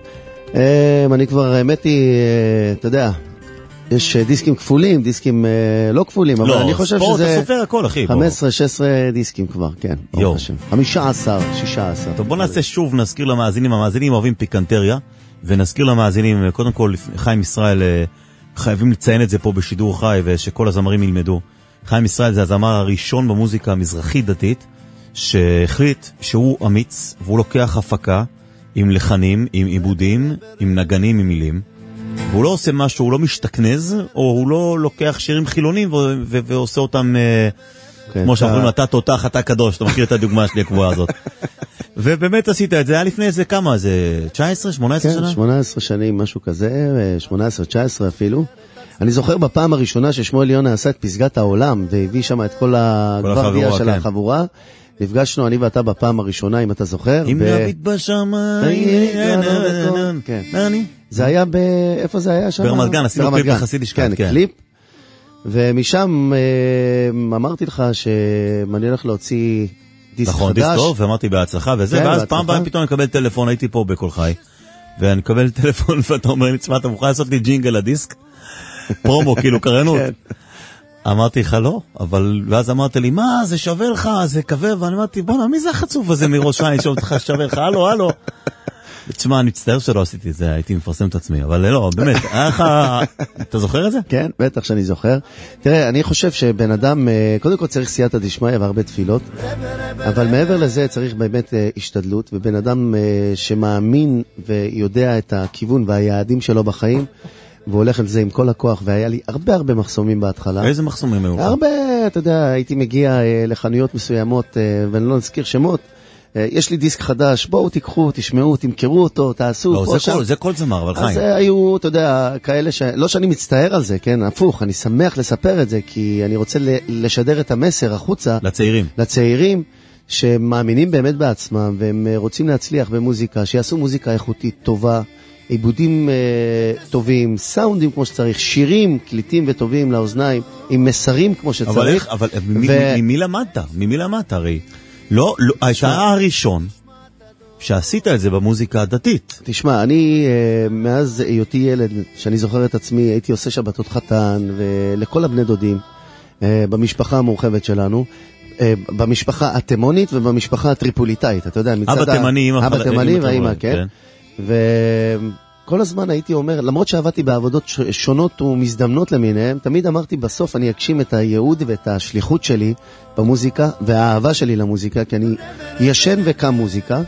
אני כבר, האמת היא, אתה יודע, יש דיסקים כפולים, דיסקים לא כפולים, אבל אני חושב שזה... לא, ספורט, אתה סופר הכל, אחי. חמש עשרה שש עשרה דיסקים כבר, כן. יו. חמישה עשר, שישה עשר. טוב, בוא נעשה שוב, נזכיר למאזינים, המאזינים אוהבים פיקנטריה, ונזכיר למאזינים, קודם כל, חיים ישראל, חייבים לציין את זה פה בשידור חי, ושכל הזמרים ילמדו. חיים ישראל זה הזמר הראשון במוזיקה המזרחית דתית, שהחליט שהוא אמיץ, והוא לוקח הפקה עם לחנים, עם עיבודים, עם נגנים, עם מילים. והוא לא עושה משהו, הוא לא משתכנז, או הוא לא לוקח שירים חילונים ו- ו- ועושה אותם, okay, כמו שאומרים, אתה תותח, אתה קדוש, אתה מכיר את הדוגמה שלי הקבועה הזאת. ובאמת עשית את זה, היה לפני איזה כמה, זה תשע עשרה, שמונה עשרה שנה? כן, שמונה עשרה שנים, משהו כזה, שמונה עשרה, תשע עשרה אפילו. אני זוכר בפעם הראשונה ששמואל יונה עשה את פסגת העולם, והביא שם את כל הגוורדיה של החבורה. נפגשנו אני ואתה בפעם הראשונה, אם אתה זוכר. אם נביט בשמיים. זה היה ב... איפה זה היה שם? ברמת גן, עשינו קליפ לחסיד לשקט. כן, קליפ. ומשם אמרתי לך שאני הולך להוציא דיסק חדש. נכון, דיסק טוב, ואמרתי בהצלחה וזה, ואז פעם פעם פתאום אני מקבל טלפון, הייתי פה בכל חי, ואני מקבל טלפון ואתה אומר לי, תשמע, אתה מוכן לעשות לי ג'ינגל לדיסק? פרומו, כאילו קרנות. אמרתי לך לא, אבל ואז אמרת לי, מה, זה שווה לך, זה כבב, ואני אמרתי, בוא, מי זה החצוף הזה מראש העין, שום לך שווה לך, הלו, הלו. תשמע, אני מצטער שלא עשיתי את זה, הייתי מפרסם את עצמי, אבל לא, באמת, אתה זוכר את זה? כן, בטח שאני זוכר. תראה, אני חושב שבן אדם, קודם כל צריך סייעתא דשמיא והרבה תפילות, אבל מעבר לזה צריך באמת השתדלות, ובן אדם שמאמין ויודע את הכיוון והיעדים שלו בחיים, והוא הולך על זה עם כל הכוח, והיה לי הרבה הרבה מחסומים בהתחלה. איזה מחסומים היו לך? הרבה, אתה יודע, הייתי מגיע לחנויות מסוימות, ואני לא נזכיר שמות, יש לי דיסק חדש, בואו תיקחו, תשמעו, תמכרו אותו, תעשו. לא, זה כל, זה כל זמר, אבל חיים. אז היו, אתה יודע, כאלה ש... לא שאני מצטער על זה, כן, הפוך, אני שמח לספר את זה, כי אני רוצה לשדר את המסר החוצה. לצעירים. לצעירים, שמאמינים באמת בעצמם, והם רוצים להצליח במוזיקה, שיעשו מוזיקה איכותית, טובה, עיבודים אה, טובים, סאונדים כמו שצריך, שירים, קליטים וטובים לאוזניים, עם מסרים כמו שצריך. אבל איך, אבל ו... ממי, ממי למדת? ממי למדת הרי? לא, לא, הייתה הראשון שעשית את זה במוזיקה הדתית. תשמע, אני אה, מאז היותי ילד, שאני זוכר את עצמי, הייתי עושה שבתות חתן, ולכל הבני דודים, אה, במשפחה המורחבת שלנו, במשפחה התימונית ובמשפחה הטריפוליטאית, אתה יודע, מצד אבא תימני, אבא תימני והאמא, כן. וכל הזמן הייתי אומר, למרות שעבדתי בעבודות שונות ומזדמנות למיניהם, תמיד אמרתי בסוף אני אגשים את הייעוד ואת השליחות שלי במוזיקה, והאהבה שלי למוזיקה, כי אני ישן וקם מוזיקה,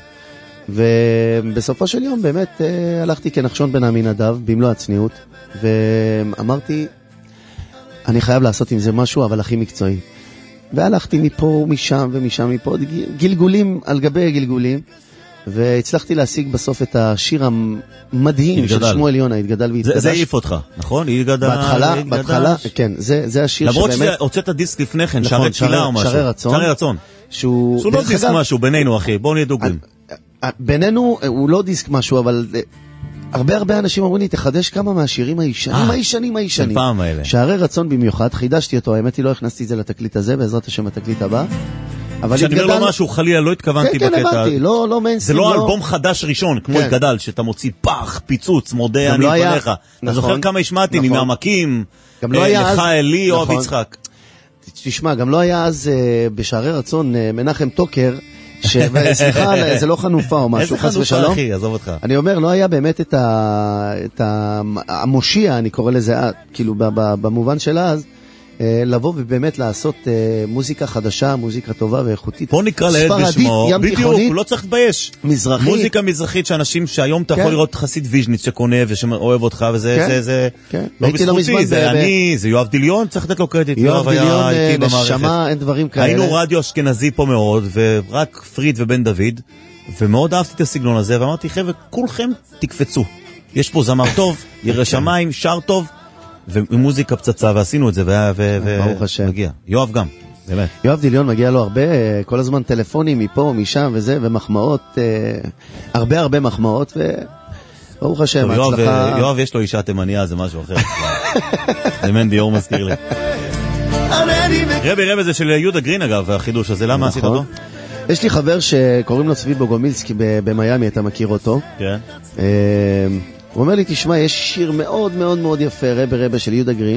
ובסופו של יום באמת הלכתי כנחשון בן עמינדב, במלוא הצניעות, ואמרתי, אני חייב לעשות עם זה משהו, אבל הכי מקצועי. והלכתי מפה ומשם ומשם מפה, גלגולים על גבי גלגולים, והצלחתי להשיג בסוף את השיר המדהים של שמואל יונה, התגדל והתקדש. זה העיף אותך, נכון? בהתחלה, בהתחלה, כן, זה השיר שבאמת... למרות שהוצאת דיסק לפני כן, שערי תפילה או משהו. שערי רצון. שערי רצון. שהוא לא דיסק משהו, בינינו אחי, בואו נהיה דוגלים. בינינו הוא לא דיסק משהו, אבל... הרבה הרבה אנשים אמרו לי, תחדש כמה מהשירים הישנים, הישנים, הישנים. פעם האלה. שערי רצון במיוחד, חידשתי אותו, האמת היא לא הכנסתי את זה לתקליט הזה, בעזרת השם התקליט הבא. כשאני אומר לו משהו, חלילה, לא התכוונתי בקטע. כן, כן, הבנתי, לא, לא מיינסטרים. זה לא אלבום חדש ראשון, כמו התגדל, שאתה מוציא פח, פיצוץ, מודה, אני לפניך. אתה זוכר כמה השמעתי, ממעמקים, לך אלי, אוהב יצחק. תשמע, גם לא היה אז בשערי רצון מנחם טוקר, סליחה, זה לא חנופה או משהו, חס ושלום. איזה חנופה, אחי, עזוב אותך. אני אומר, לא היה באמת את המושיע, אני קורא לזה, כאילו, במובן של אז, לבוא ובאמת לעשות מוזיקה חדשה, מוזיקה טובה ואיכותית. פה נקרא לעת בשמו, בדיוק, הוא לא צריך להתבייש. מזרחית. מוזיקה מזרחית שאנשים שהיום אתה יכול לראות חסיד ויז'ניץ שקונה ושאוהב אותך, וזה לא בזכותי, זה אני, זה יואב דיליון, צריך לתת לו קרדיט. יואב דיליון, נשמה, אין דברים כאלה. היינו רדיו אשכנזי פה מאוד, ורק פריד ובן דוד, ומאוד אהבתי את הסגנון הזה, ואמרתי, חבר'ה, כולכם תקפצו. יש פה זמר טוב, ירא שמיים, שר טוב, ומוזיקה פצצה, ועשינו את זה, ומגיע. יואב גם, באמת. יואב דיליון מגיע לו הרבה, כל הזמן טלפונים מפה, משם וזה, ומחמאות, הרבה הרבה מחמאות, וברוך השם, ההצלחה... יואב יש לו אישה תימניה, זה משהו אחר. זה מנדי אור מזכיר לי. רבי רבי זה של יהודה גרין אגב, החידוש הזה, למה עשית אותו? יש לי חבר שקוראים לו צבי בוגומילסקי במיימי, אתה מכיר אותו? כן. הוא אומר לי, תשמע, יש שיר מאוד מאוד מאוד יפה, רבי רבי של יהודה גרין,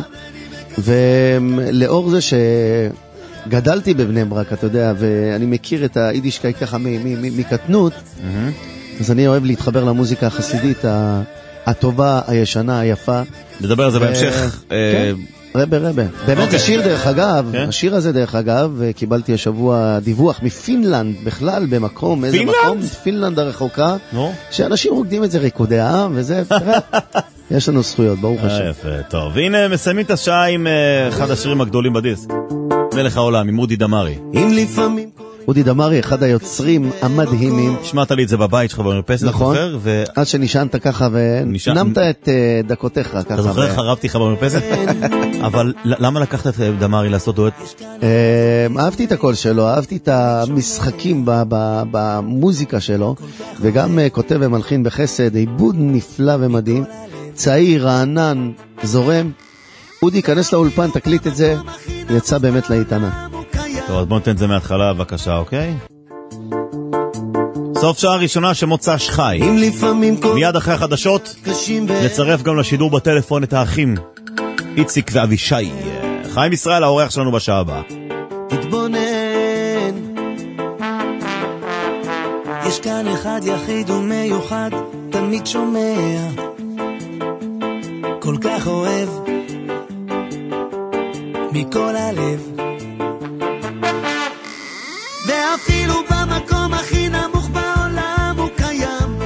ולאור זה שגדלתי בבני ברק, אתה יודע, ואני מכיר את היידישקאי ככה מקטנות, אז אני אוהב להתחבר למוזיקה החסידית הטובה, הישנה, היפה. נדבר על זה בהמשך. רבי רבי. באמת השיר דרך אגב, השיר הזה דרך אגב, קיבלתי השבוע דיווח מפינלנד בכלל במקום, איזה מקום? פינלנד הרחוקה, שאנשים רוקדים את זה ריקודי העם, וזה, יש לנו זכויות, ברוך השם. יפה, טוב. והנה מסיימים את השעה עם אחד השירים הגדולים בדיסק. מלך העולם, עם אודי דמרי. אם לפעמים... אודי דמרי, אחד היוצרים המדהימים. שמעת לי את זה בבית שלך במרפסת, נכון, עד שנשענת ככה ונמת את דקותיך. אתה זוכר, חרבתי לך במרפסת? אבל למה לקחת את דמרי לעשות דואט? אהבתי את הקול שלו, אהבתי את המשחקים במוזיקה שלו, וגם כותב ומלחין בחסד, עיבוד נפלא ומדהים, צעיר, רענן, זורם. אודי, כנס לאולפן, תקליט את זה, יצא באמת להיטנה. טוב, אז בוא ניתן את זה מההתחלה, בבקשה, אוקיי? סוף שעה ראשונה שמוצא שחי. מיד אחרי החדשות, נצרף גם לשידור בטלפון את האחים, איציק ואבישי. חיים ישראל, האורח שלנו בשעה הבאה. תתבונן, יש כאן אחד יחיד ומיוחד, תמיד שומע, כל כך אוהב, מכל הלב. ואפילו במקום הכי נמוך בעולם הוא קיים,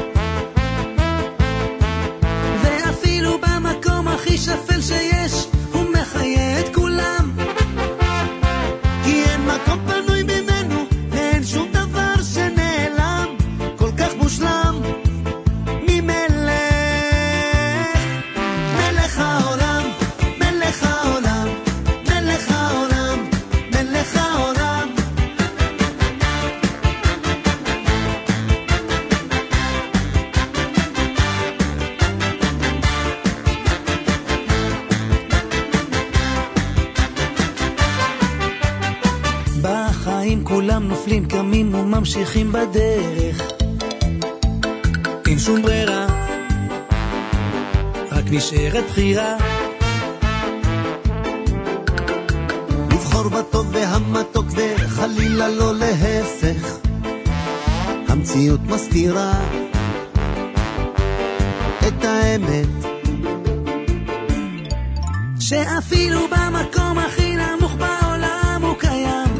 ואפילו במקום הכי שפל שיש הוא מחיה את כולם, כי אין מקום פנוי ממנו ואין שום דבר שנעלם, כל כך מושלם ממלך, מלך העולם, מלך העולם, מלך העולם, בחיים כולם נופלים, קמים וממשיכים בדרך. אין שום ברירה, רק נשארת בחירה. לבחור בטוב והמתוק וחלילה לא להפך. המציאות מסתירה את האמת, שאפילו במקום הכי נמוך בעולם הוא קיים,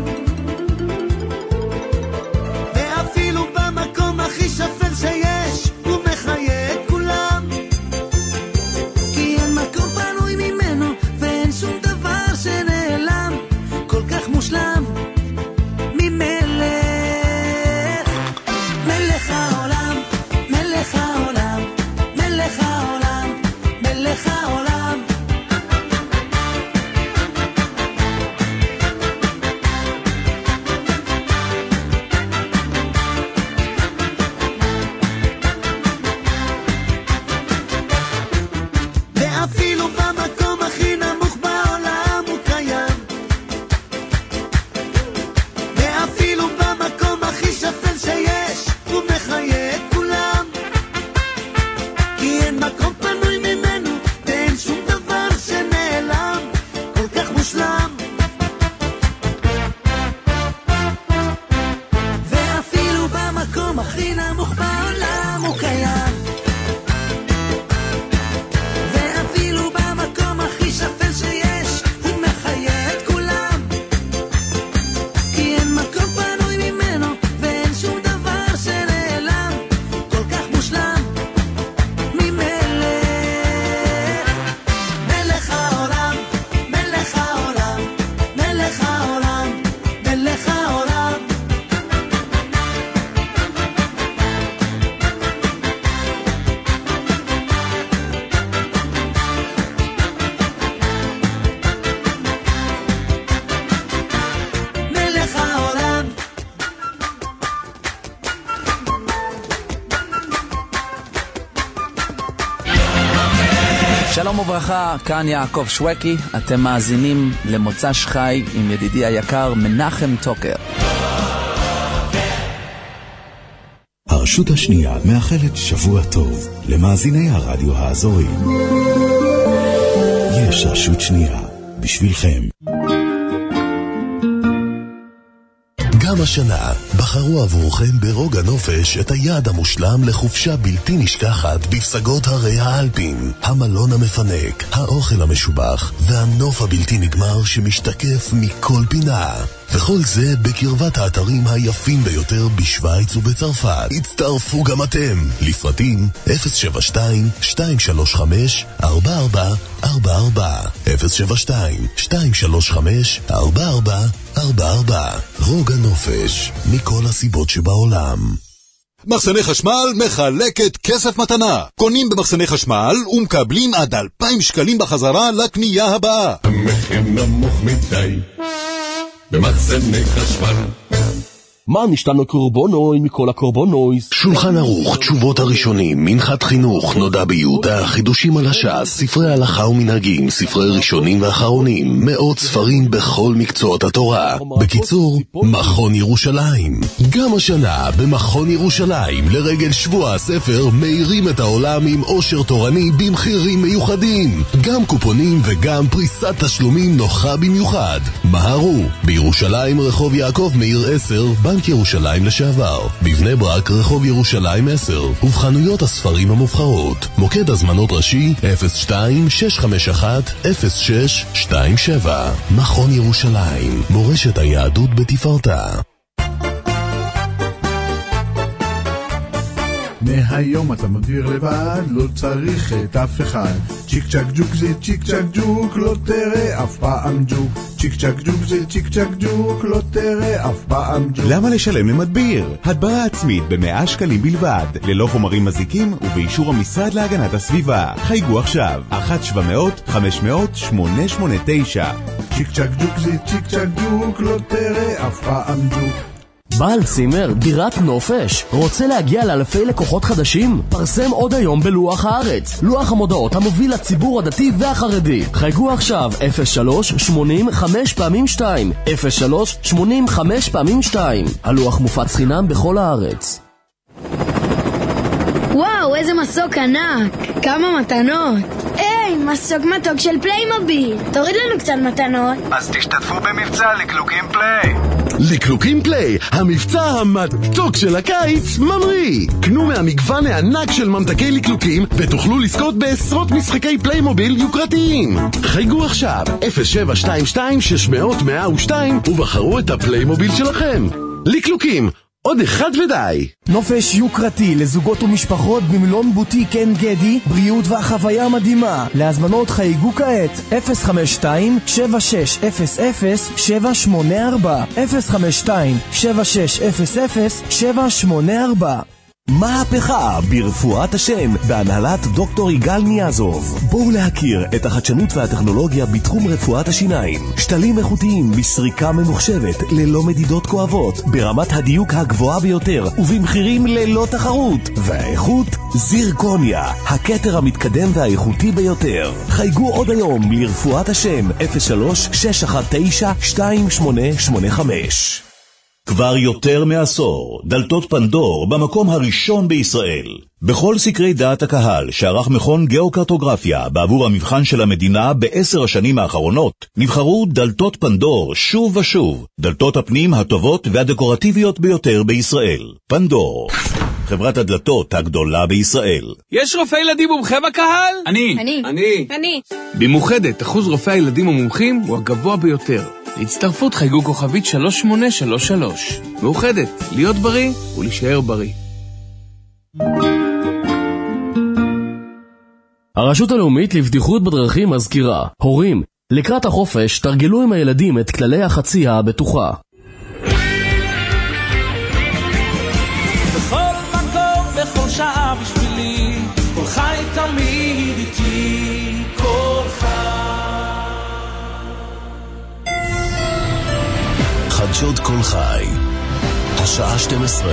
ואפילו במקום הכי שפל שיש הוא מחיה את כולם, כי אין מקום פנוי ממנו ואין שום דבר שנעלם, כל כך מושלם ממלך, מלך העולם, מלך העולם, מלך העולם, מלך העולם. ואפילו במקום הכי נמוך בעולם הוא קיים, ואפילו במקום הכי שפל שיש הוא מחיה את כולם, כי אין מקום פנוי ממנו ואין שום דבר שנעלם, כל כך מושלם. ואפילו במקום הכי נמוך בעולם הוא קיים, ואפילו במקום הכי שפל שיש הוא מחיה את כולם, כי אין מקום פנוי ממנו ואין שום דבר שנעלם, כל כך מושלם ממלך, מלך העולם, מלך העולם, מלך העולם, מלך העולם. מלך העולם. שלום וברכה, כאן יעקב שווקי, אתם מאזינים למוצ"ש חי עם ידידי היקר מנחם טוקר. הרשות השנייה מאחלת שבוע טוב למאזיני הרדיו האזורי. יש רשות שנייה בשבילכם. גם השנה בחרו עבורכם ברוגע נופש את היעד המושלם לחופשה בלתי נשכחת בפסגות הרי האלפין, המלון המפנק, האוכל המשובח והנוף הבלתי נגמר שמשתקף מכל פינה. וכל זה בקרבת האתרים היפים ביותר בשוויץ ובצרפת. הצטרפו גם אתם. לפרטים אפס שבע שתיים שתיים שלוש חמש ארבע ארבע ארבע ארבע אפס שבע שתיים שתיים שלוש חמש ארבע ארבע ארבע ארבע. רוגע נופש, מכל הסיבות שבעולם. מחסני חשמל מחלקת כסף מתנה. קונים במחסני חשמל ומקבלים עד אלפיים שקלים בחזרה לקנייה הבאה. המחיר נמוך מדי במחסני חשמל. מה נשתנו קורבונוי מכל הקורבונויס? שולחן ערוך, תשובות הראשונים, מנחת חינוך, נודע ביהודה, חידושים על הש"ס, ספרי הלכה ומנהגים, ספרי ראשונים ואחרונים, מאות ספרים בכל מקצועות התורה. בקיצור, מכון ירושלים. גם השנה במכון ירושלים, לרגל שבוע הספר, מאירים את העולם עם עושר תורני במחירים מיוחדים. גם קופונים וגם פריסת תשלומים נוחה במיוחד. מהרו, בירושלים רחוב יעקב מאיר עשר, בנק ירושלים לשעבר, בבני ברק רחוב ירושלים עשר, ובחנויות הספרים המובחרות. מוקד הזמנות ראשי אפס שתיים שש חמש אחת אפס שש שתיים שבע. מכון ירושלים, מורשת היהדות בתפארתה. מהיום אתה מדיר לבד, לא צריך את אף אחד. צ'יק צ'ק ג'וק זה צ'יק צ'ק ג'וק, לא תראה אף פעם ג'וק. צ'יק צ'ק ג'וק זה צ'יק צ'ק ג'וק, לא תראה אף פעם ג'וק. למה לשלם למדביר? הדברה עצמית ב-מאה שקלים בלבד, ללא חומרים מזיקים ובאישור המשרד להגנת הסביבה. חייגו עכשיו, אחת שבע מאות חמש מאות שמונה שמונה תשע. צ'יק צ'ק ג'וק זה צ'יק צ'ק ג'וק, לא תראה אף פעם ג'וק. בעל צימר, דירת נופש, רוצה להגיע לאלפי לקוחות חדשים? פרסם עוד היום בלוח הארץ, לוח המודעות המוביל לציבור הדתי והחרדי. חייגו עכשיו אפס שלוש שמונים חמש פעמים שתיים, אפס שלוש שמונים חמש פעמים שתיים. הלוח מופץ חינם בכל הארץ. וואו, איזה מסוק ענק, כמה מתנות. היי, מסוק מתוק של פליימוביל, תוריד לנו קצת מתנות. אז תשתתפו במבצע לקלוקים פליי. לקלוקים פליי, המבצע המתוק של הקיץ ממריא. קנו מהמגוון הענק של ממתקי לקלוקים ותוכלו לזכות בעשרות משחקי פליימוביל יוקרתיים. חייגו עכשיו אפס שבע שתיים שתיים שש מאות מאה ושתיים ובחרו את הפליימוביל שלכם. לקלוקים, עוד אחד ודי. נופש יוקרתי לזוגות ומשפחות במלון בוטיק אין גדי, בריאות והחוויה מדהימה. להזמנות חייגו כעת אפס חמש שתיים שבע שש אפס אפס שבע שמונה ארבע, אפס חמש שתיים שבע שש אפס אפס שבע שמונה ארבע. מהפכה ברפואת השן בהנהלת דוקטור יגאל ניאזוב. בואו להכיר את החדשנות והטכנולוגיה בתחום רפואת השיניים. שתלים איכותיים בסריקה ממוחשבת ללא מדידות כואבות, ברמת הדיוק הגבוהה ביותר ובמחירים ללא תחרות. והאיכות זירקוניה, הכתר המתקדם והאיכותי ביותר. חייגו עוד היום לרפואת השן אפס שלוש שש אחת תשע שתיים שמונה שמונה חמש. כבר יותר מעשור, דלתות פנדור במקום הראשון בישראל. בכל סקרי דעת הקהל שערך מכון גיאוקרטוגרפיה בעבור המבחן של המדינה בעשר השנים האחרונות, נבחרו דלתות פנדור שוב ושוב, דלתות הפנים הטובות והדקורטיביות ביותר בישראל. פנדור, חברת הדלתות הגדולה בישראל. יש רופא ילדים מומחה בקהל? אני. אני. אני. אני. במאוחדת, אחוז רופאי הילדים המומחים הוא הגבוה ביותר. להצטרפות חייגו כוכבית שלוש שמונה שלוש שלוש. מאוחדת, להיות בריא ולהישאר בריא. הרשות הלאומית לבטיחות בדרכים מזכירה, הורים, לקראת החופש תרגלו עם הילדים את כללי החצייה הבטוחה. בכל מקום, בכל שעה בשבילי, כל חי תמיד איתי, כל חי. חדשות כל חי, השעה שתים עשרה.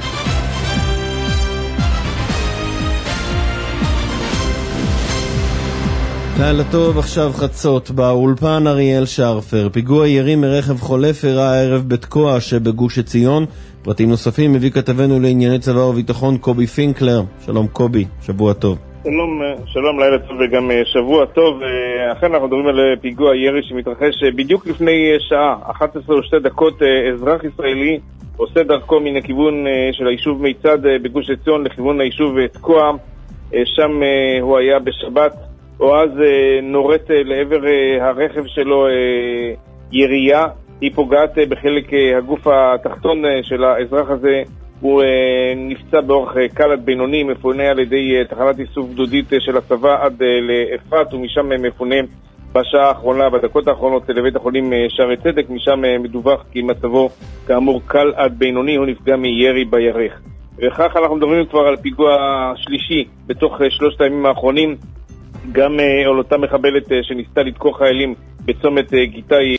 לילה טוב, עכשיו חצות, באולפן אריאל שרפר. פיגוע ירי מרכב חולף אירע הערב בתקוע שבגוש עציון. פרטים נוספים מביא כתבנו לענייני צבא וביטחון קובי פינקלר. שלום קובי, שבוע טוב. שלום, שלום, לילה טוב וגם שבוע טוב. אכן אנחנו מדברים על פיגוע ירי שמתרחש בדיוק לפני שעה, אחת עשרה ושתי דקות. אזרח ישראלי עושה דרכו מן הכיוון של היישוב מיצד בגוש עציון לכיוון היישוב תקוע. שם הוא היה בשבת, או אז נורית לעבר הרכב שלו ירייה. היא פוגעת בחלק הגוף התחתון של האזרח הזה. הוא נפצע באורח קל עד בינוני, מפונה על ידי תחנת איסוף גדודית של הצבא עד לאפרת, ומשם מפונה בשעה האחרונה, בדקות האחרונות, לבית החולים שערי צדק. משם מדווח כי מצבו כאמור קל עד בינוני, הוא נפגע מירי בירך. וכך אנחנו מדברים כבר על פיגוע שלישי בתוך שלושת הימים האחרונים, גם על אותה מחבלת שניסתה לתקוף חיילים בצומת גיטאי